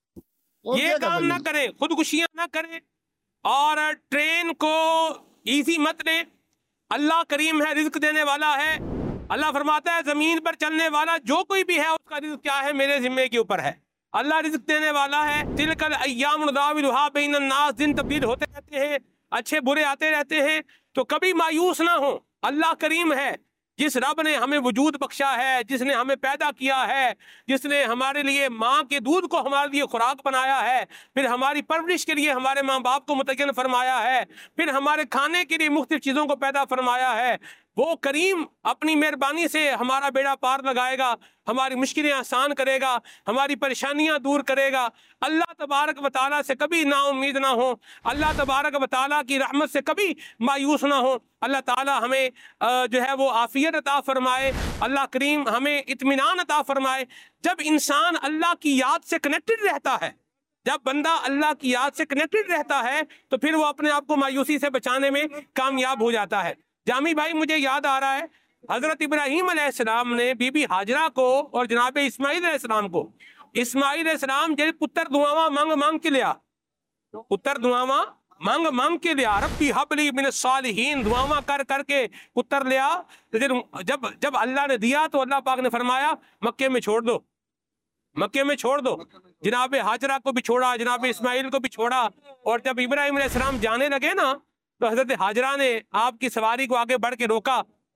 ये काम ना करे, खुदकुशियां ना करे और ट्रेन को इजी मत ले। अल्लाह करीम है, रिज्क देने वाला है। अल्लाह फरमाता है जमीन पर चलने वाला जो कोई भी है उसका रिज्क क्या है, मेरे जिम्मे के ऊपर है। अल्लाह रिज्क देने वाला है। तिलकल अय्याम नुदाविलुहा बैनन नास, दिन तब्दील होते रहते हैं, अच्छे बुरे आते रहते हैं, तो कभी मायूस ना हो। अल्लाह करीम है, जिस रब ने हमें वजूद बख्शा है, जिसने हमें पैदा किया है, जिसने हमारे लिए माँ के दूध को हमारे लिए खुराक बनाया है, फिर हमारी परवरिश के लिए हमारे माँ बाप को मुतयन फरमाया है, फिर हमारे खाने के लिए मुख्तलिफ चीज़ों को पैदा फरमाया है, वो करीम अपनी मेहरबानी से हमारा बेड़ा पार लगाएगा, हमारी मुश्किलें आसान करेगा, हमारी परेशानियां दूर करेगा। अल्लाह तबारक व तआला से कभी नाउम्मीद ना हो, अल्लाह तबारक व तआला की रहमत से कभी मायूस ना हो। अल्लाह ताला हमें जो है वो आफियत अता फरमाए, अल्लाह करीम हमें इत्मीनान अता फरमाए। जब इंसान अल्लाह की याद से कनेक्टेड रहता है, जब बंदा अल्लाह की याद से कनेक्टेड रहता है, तो फिर वो अपने आप को मायूसी से बचाने में कामयाब हो जाता है। जामी भाई, मुझे याद आ रहा है हजरत इब्राहीम अलैहिस्सलाम ने बीबी हाजरा को और जनाब इस्माइल अलैहिस्सलाम को, इस्माइल अलैहिस्सलाम जब पुत्र दुआवा मांग मांग के लिया, पुत्र दुआवा मांग मांग के लिया, रब्बी हबली मिन सालिहीन दुआवा कर करके पुत्र लिया। तो जब जब अल्लाह ने दिया तो अल्लाह पाक ने फरमाया मक्के में छोड़ दो, मक्के में छोड़ दो। जनाब हाजरा को भी छोड़ा, जनाब इस्माइल को भी छोड़ा। और जब इब्राहीम अलैहिस्सलाम जाने लगे ना, तो हजरत हाजरा ने आपकी सवारी को आगे बढ़ के रोका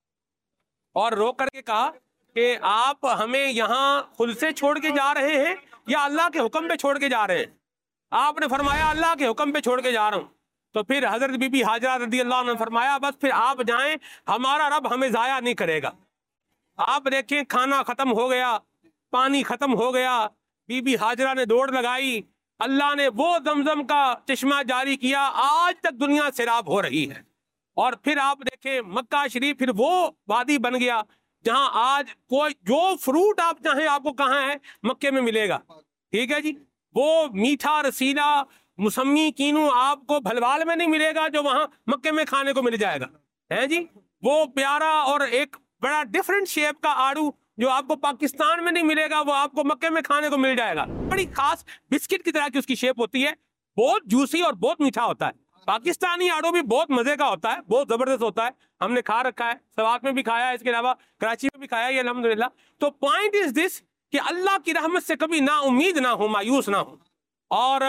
और रोक करके कहा कि आप हमें यहाँ खुद से छोड़ के जा रहे हैं या अल्लाह के हुक्म पे छोड़ के जा रहे हैं? आपने फरमाया अल्लाह के हुक्म पे छोड़ के जा रहा हूँ। तो फिर हजरत बीबी हाजरा रज़ी अल्लाह अन्हा ने फरमाया बस फिर आप जाएं, हमारा रब हमें ज़ाया नहीं करेगा। आप देखें, खाना खत्म हो गया, पानी खत्म हो गया, बीबी हाजरा ने दौड़ लगाई, अल्लाह ने वो जमजम का चश्मा जारी किया, आज तक दुनिया सैराब हो रही है। और फिर आप देखें मक्का शरीफ फिर वो वादी बन गया जहां आज कोई जो फ्रूट आप चाहें आपको कहाँ है, मक्के में मिलेगा। ठीक है जी, वो मीठा रसीला मुसम्मी कीनू आपको भलवाल में नहीं मिलेगा जो वहां मक्के में खाने को मिल जाएगा, है जी। वो प्यारा और एक बड़ा डिफरेंट शेप का आड़ू जो आपको पाकिस्तान में नहीं मिलेगा, वो आपको मक्के में खाने को मिल जाएगा। बड़ी खास बिस्किट की तरह की उसकी शेप होती है, बहुत जूसी और बहुत मीठा होता है। पाकिस्तानी आड़ू भी बहुत मजे का होता है, बहुत जबरदस्त होता है, हमने खा रखा है, सवात में भी खाया है, इसके अलावा कराची में भी खाया है अल्हम्दुलिल्लाह। तो पॉइंट इज दिस कि अल्लाह की रहमत से कभी ना उम्मीद ना हो, मायूस ना हो। और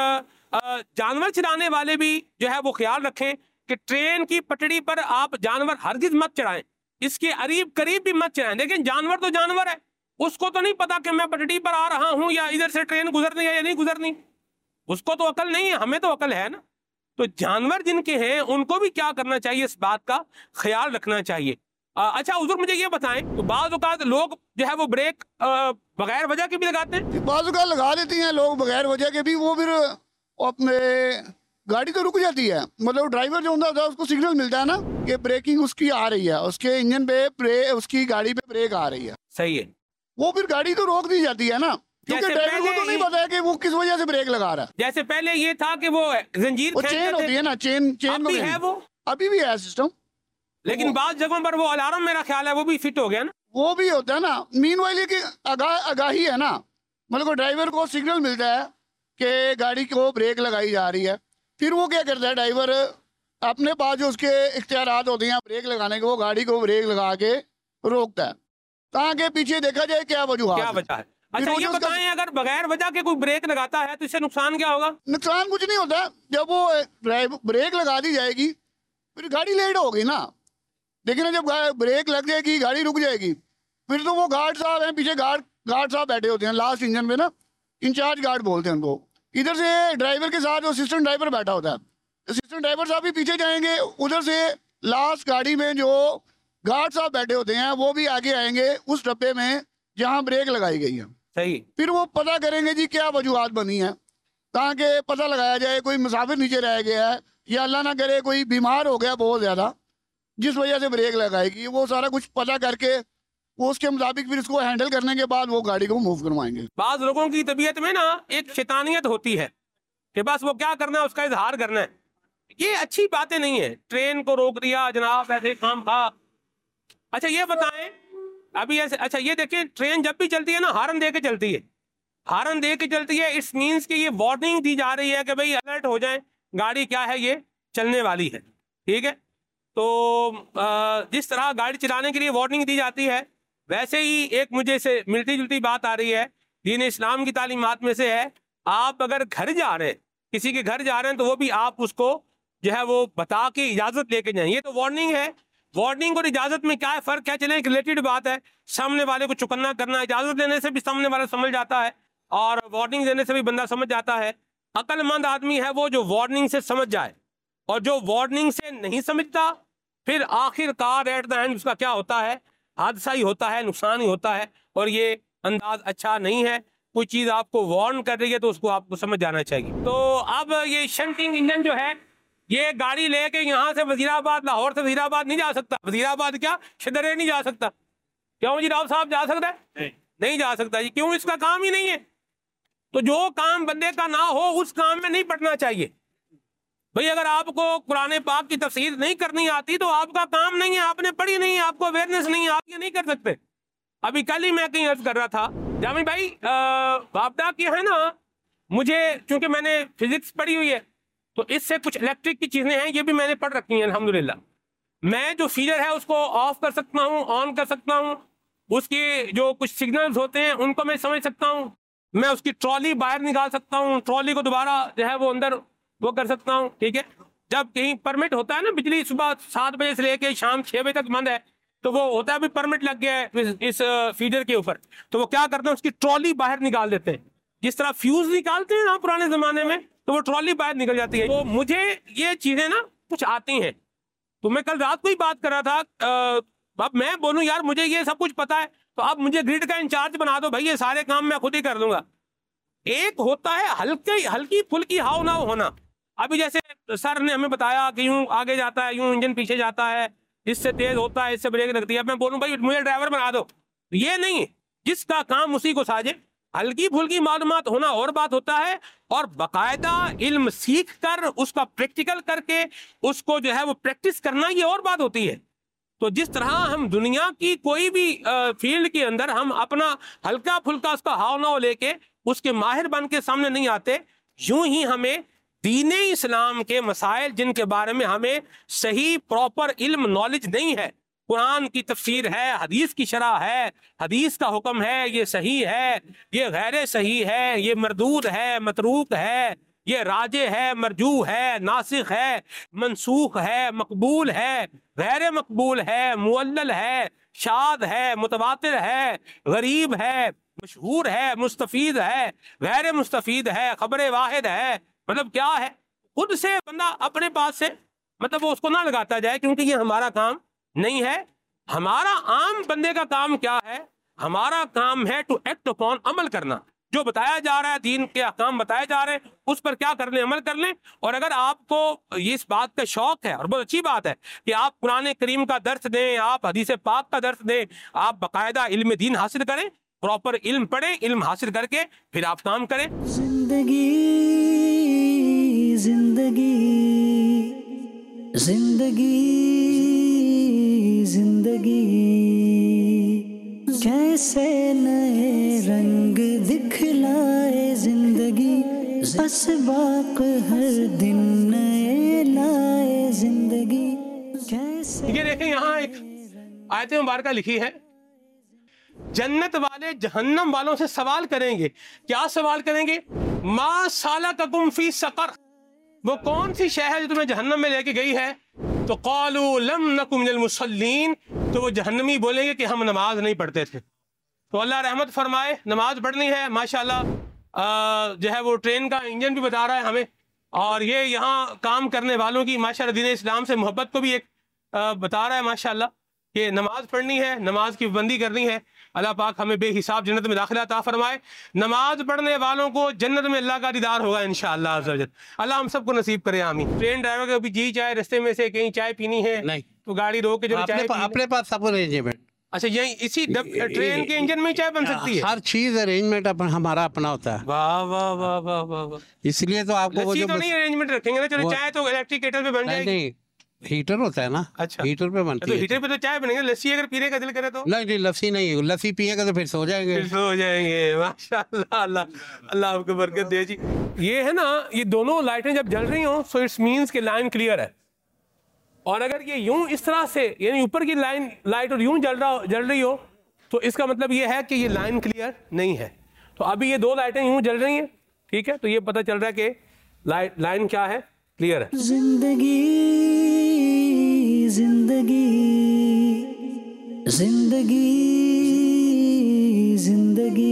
जानवर चराने वाले भी जो है वो ख्याल रखें कि ट्रेन की पटड़ी पर आप जानवर हरगिज मत चढ़ाएं, इसके करीब करीब भी मत चढ़ाएं। लेकिन जानवर तो जानवर है, उसको तो नहीं पता कि मैं पटड़ी पर आ रहा हूं या इधर से ट्रेन गुजरनी है या नहीं गुजरनी, उसको तो अकल नहीं है, हमें तो अकल है ना। तो जानवर जिनके हैं उनको भी क्या करना चाहिए, इस बात का ख्याल रखना चाहिए। आ, अच्छा हुजूर मुझे ये बताएं, तो बाज़ औक़ात लोग जो है वो ब्रेक बगैर वजह के भी लगाते हैं? बाज़ औक़ात लगा देती हैं लोग बगैर वजह के भी, वो फिर अपने गाड़ी तो रुक जाती है। मतलब ड्राइवर जो होता है उसको सिग्नल मिलता है ना कि ब्रेकिंग उसकी आ रही है, उसके इंजन पे ब्रे, उसकी गाड़ी पे ब्रेक आ रही है, सही है, वो फिर गाड़ी तो रोक दी जाती है ना, क्योंकि ड्राइवर को तो नहीं पता है कि वो किस वजह से ब्रेक लगा रहा है। जैसे पहले ये था कि वो जंजीर वो चेन होती है ना, चेन चेन भी है, वो अभी भी है सिस्टम, लेकिन बाज़ जगहों पर वो अलार्म मेरा ख्याल है वो भी फिट हो गया ना, वो भी होता है ना। मीनवाइल की आगाह आगाही है ना, मतलब ड्राइवर को सिग्नल मिलता है कि गाड़ी को ब्रेक लगाई जा रही है, फिर वो क्या करता है ड्राइवर अपने पास जो उसके इख्तियारात होते हैं ब्रेक लगाने के, वो गाड़ी को ब्रेक लगा के रोकता है ताकि पीछे देखा जाए क्या वजूहत क्या वजह है। अच्छा ये बताएं, अगर बगैर वजह के कोई ब्रेक लगाता है तो इससे नुकसान क्या होगा? नुकसान कुछ नहीं होता, जब वो ब्रेक लगा दी जाएगी फिर गाड़ी लेट होगी ना, लेकिन जब ब्रेक लग जाएगी गाड़ी रुक जाएगी, फिर तो वो गार्ड साहब हैं पीछे, गार्ड गार्ड साहब बैठे होते हैं लास्ट इंजन में ना, इंचार्ज गार्ड बोलते हैं उनको। इधर से ड्राइवर के साथ असिस्टेंट ड्राइवर बैठा होता है, असिस्टेंट ड्राइवर साहब भी पीछे जाएंगे, उधर से लास्ट गाड़ी में जो गार्ड साहब बैठे होते हैं वो भी आगे आएंगे उस डब्बे में जहाँ ब्रेक लगाई गई है। सही, फिर वो पता करेंगे जी क्या वजूहत बनी है, ताकि पता लगाया जाए कोई मुसाफिर नीचे रह गया है या अल्लाह ना करे कोई बीमार हो गया बहुत ज़्यादा जिस वजह से ब्रेक लगाएगी, वो सारा कुछ पता करके वो उसके मुताबिक फिर इसको हैंडल करने के बाद वो गाड़ी को मूव करवाएंगे। बाज़ लोगों की तबीयत में ना एक शैतानियत होती है कि बस वो क्या करना है उसका इजहार करना है, ये अच्छी बातें नहीं है। ट्रेन को रोक दिया जनाब, ऐसे काम था। अच्छा ये बताएं अभी ऐसे, अच्छा ये देखिए ट्रेन जब भी चलती है ना हारन दे के चलती है, हारन दे के चलती है, इट्स मीन्स कि ये वार्निंग दी जा रही है कि भाई अलर्ट हो जाए, गाड़ी क्या है ये चलने वाली है। ठीक है, तो जिस तरह गाड़ी चलाने के लिए वार्निंग दी जाती है वैसे ही एक मुझे से मिलती जुलती बात आ रही है, दीन इस्लाम की तालीमात में से है, आप अगर घर जा रहे हैं, किसी के घर जा रहे हैं तो वो भी आप उसको जो है वो बता के इजाज़त लेके जाएं। ये तो वार्निंग है, वार्निंग और इजाज़त में क्या है फ़र्क, क्या चले एक रिलेटेड बात है। सामने वाले को चुकन्ना करना, इजाज़त लेने से भी सामने वाला समझ जाता है और वार्निंग देने से भी बंदा समझ जाता है। अक्लमंद आदमी है वो जो वार्निंग से समझ जाए, और जो वार्निंग से नहीं समझता फिर आखिरकार एट द एंड उसका क्या होता है, हादसा ही होता है, नुकसान ही होता है। और ये अंदाज अच्छा नहीं है। कोई चीज़ आपको वार्न कर रही है तो उसको आपको समझ जाना चाहिए। तो अब ये शंटिंग इंजन जो है, ये गाड़ी लेके यहाँ से वजीराबाद, लाहौर से वजीराबाद नहीं जा सकता। वजीराबाद क्या, शदरे नहीं जा सकता। क्यों जी राव साहब, जा सकता है? नहीं, नहीं जा सकता जी। क्यों? इसका काम ही नहीं है। तो जो काम बंदे का ना हो उस काम में नहीं पड़ना चाहिए भाई। अगर आपको कुरान पाक की तफसीर नहीं करनी आती तो आपका काम नहीं है, आपने पढ़ी नहीं, आपको अवेयरनेस नहीं है, आप ये नहीं कर सकते। अभी कल ही मैं कहीं अर्ज कर रहा था, जामी भाई बापदा की है ना, मुझे चूंकि मैंने फिजिक्स पढ़ी हुई है तो इससे कुछ इलेक्ट्रिक की चीज़ें हैं, ये भी मैंने पढ़ रखी हैं अल्हम्दुलिल्लाह। मैं जो फीडर है उसको ऑफ कर सकता हूँ, ऑन कर सकता हूँ, उसके जो कुछ सिग्नल्स होते हैं उनको मैं समझ सकता हूँ, मैं उसकी ट्रॉली बाहर निकाल सकता हूँ, ट्रॉली को दोबारा जो है वो अंदर वो कर सकता हूँ। ठीक है, जब कहीं परमिट होता है ना, बिजली सुबह सात बजे से लेके शाम छः बजे तक बंद है, तो वो होता है अभी परमिट लग गया है इस, इस फीडर के ऊपर, तो वो क्या करते हैं, उसकी ट्रॉली बाहर निकाल देते हैं। जिस तरह फ्यूज निकालते हैं ना पुराने जमाने में, तो वो ट्रॉली बाहर निकल जाती है। तो मुझे ये चीज़ें ना कुछ आती हैं। तो मैं कल रात को ही बात कर रहा था, अब मैं बोलूँ यार मुझे ये सब कुछ पता है, तो आप मुझे ग्रिड का इंचार्ज बना दो भाई, ये सारे काम मैं खुद ही कर दूंगा। एक होता है हल्के हल्की फुल्की हाव ना होना। अभी जैसे सर ने हमें बताया कि यूं आगे जाता है, यूं इंजन पीछे जाता है, इससे तेज होता है, इससे ब्रेक लगती है। मैं बोलूं भाई मुझे ड्राइवर बना दो, ये नहीं, जिसका काम उसी को साजे। हल्की फुल्की मालूमात होना और बात होता है, और बाकायदा इल्म सीख कर उसका प्रैक्टिकल करके उसको जो है वो प्रैक्टिस करना, ये और बात होती है। तो जिस तरह हम दुनिया की कोई भी फील्ड के अंदर हम अपना हल्का फुल्का उसका हाव नाव लेके उसके माहिर बन के सामने नहीं आते, यूं ही हमें दीन इस्लाम के मसाइल जिनके बारे में हमें सही प्रॉपर इल्म नॉलेज नहीं है, कुरान की तफसीर है, हदीस की शरह है, हदीस का हुक्म है, ये सही है, ये गैर सही है, ये मरदूद है, मतरूक है, ये राजे है, मरजू है, नासिख है, मनसूख है, मकबूल है, गैर मकबूल है, मुअल्लल है, शाद है, मुतवातिर है, गरीब है, मशहूर है, मुस्तफीद है, गैर मुस्तफीद है, खबर वाहिद है। मतलब क्या है, खुद से बंदा अपने पास से मतलब वो उसको ना लगाता जाए, क्योंकि ये हमारा काम नहीं है। हमारा आम बंदे का काम क्या है, हमारा काम है टू एक्ट अपॉन, अमल करना। जो बताया जा रहा है, दीन के अहकाम बताए जा रहे हैं, उस पर क्या कर लें, अमल कर लें। और अगर आपको इस बात का शौक है, और बहुत अच्छी बात है कि आप कुरान करीम का दर्स दें, आप हदीस पाक का दर्स दें, आप बाकायदा इल्म दीन हासिल करें, प्रॉपर इल्म पढ़ें, इल्म हासिल करके फिर आप काम करें। जिंदगी जिंदगी जिंदगी जिंदगी कैसे नए रंग दिखलाए जिंदगी, असबाक हर दिन नए लाए जिंदगी कैसे। ये देखें यहाँ एक आयत मुबारका लिखी है, जन्नत वाले जहन्नम वालों से सवाल करेंगे। क्या सवाल करेंगे? मा सालककुम फी सकर, वो कौन सी शय है जो तुम्हें जहन्नम में लेके गई है? तो क़ालू लम नकु मिनल मुसल्लीन, तो वो जहन्नमी बोलेंगे कि हम नमाज नहीं पढ़ते थे। तो अल्लाह रहमत फरमाए, नमाज पढ़नी है माशाल्लाह। जो है वो ट्रेन का इंजन भी बता रहा है हमें, और ये यहाँ काम करने वालों की माशाल्लाह दीन इस्लाम से मोहब्बत को भी एक आ, बता रहा है माशाल्लाह कि नमाज पढ़नी है, नमाज की पाबंदी करनी है। अल्लाह पाक हमें बेहिसाब जन्नत में दाखिला अता फरमाए। नमाज पढ़ने वालों को जन्नत में अल्लाह का दीदार होगा इंशाअल्लाह अज़्ज़ा वजल। अल्लाह हम सबको नसीब करे, आमीन। ट्रेन ड्राइवर को भी जी चाहे रास्ते में से कहीं चाय पीनी है नहीं तो गाड़ी रोक के जो अपने, चाय पा, अपने पास सब अरेंजमेंट। अच्छा, यही इसी डब, ट्रेन के इंजन में चाय बन सकती है? हर चीज अरेंजमेंट अपन हमारा अपना होता है। वाह वाह वाह वाह वाह। इसलिए तो आपको वो जो तो नहीं अरेंजमेंट रखेंगे ना, चलो चाय तो इलेक्ट्रिक केटल पे बन जाएगी। नहीं, हीटर होता है ना। अच्छा, हीटर पे बनती तो है। हीटर पे तो चाय बनेगी। लस्सी अगर पीने का दिल करे तो? नहीं नहीं, लस्सी नहीं, लस्सी पिएगा तो फिर सो जाएंगे। फिर सो जाएंगे। माशाल्लाह, अल्लाह अल्लाह आपको बरकत दे जी। ये है ना, ये दोनों लाइटें जब जल रही हो सो इट्स मींस कि लाइन क्लियर है। और अगर ये यूं इस तरह से, यानी ऊपर की लाइन लाइट और यूं जल रहा जल रही हो, तो इसका मतलब ये है कि ये लाइन क्लियर नहीं है। तो अभी ये दो लाइटें यूं जल रही हैं, ठीक है, तो ये पता चल रहा है कि लाइट लाइन क्या है, क्लियर है। जिंदगी जिंदगी जिंदगी जिंदगी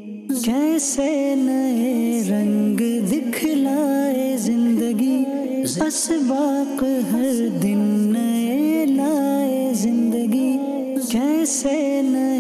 कैसे नए रंग दिखलाए जिंदगी, असबाक हर दिन नए लाए जिंदगी कैसे नए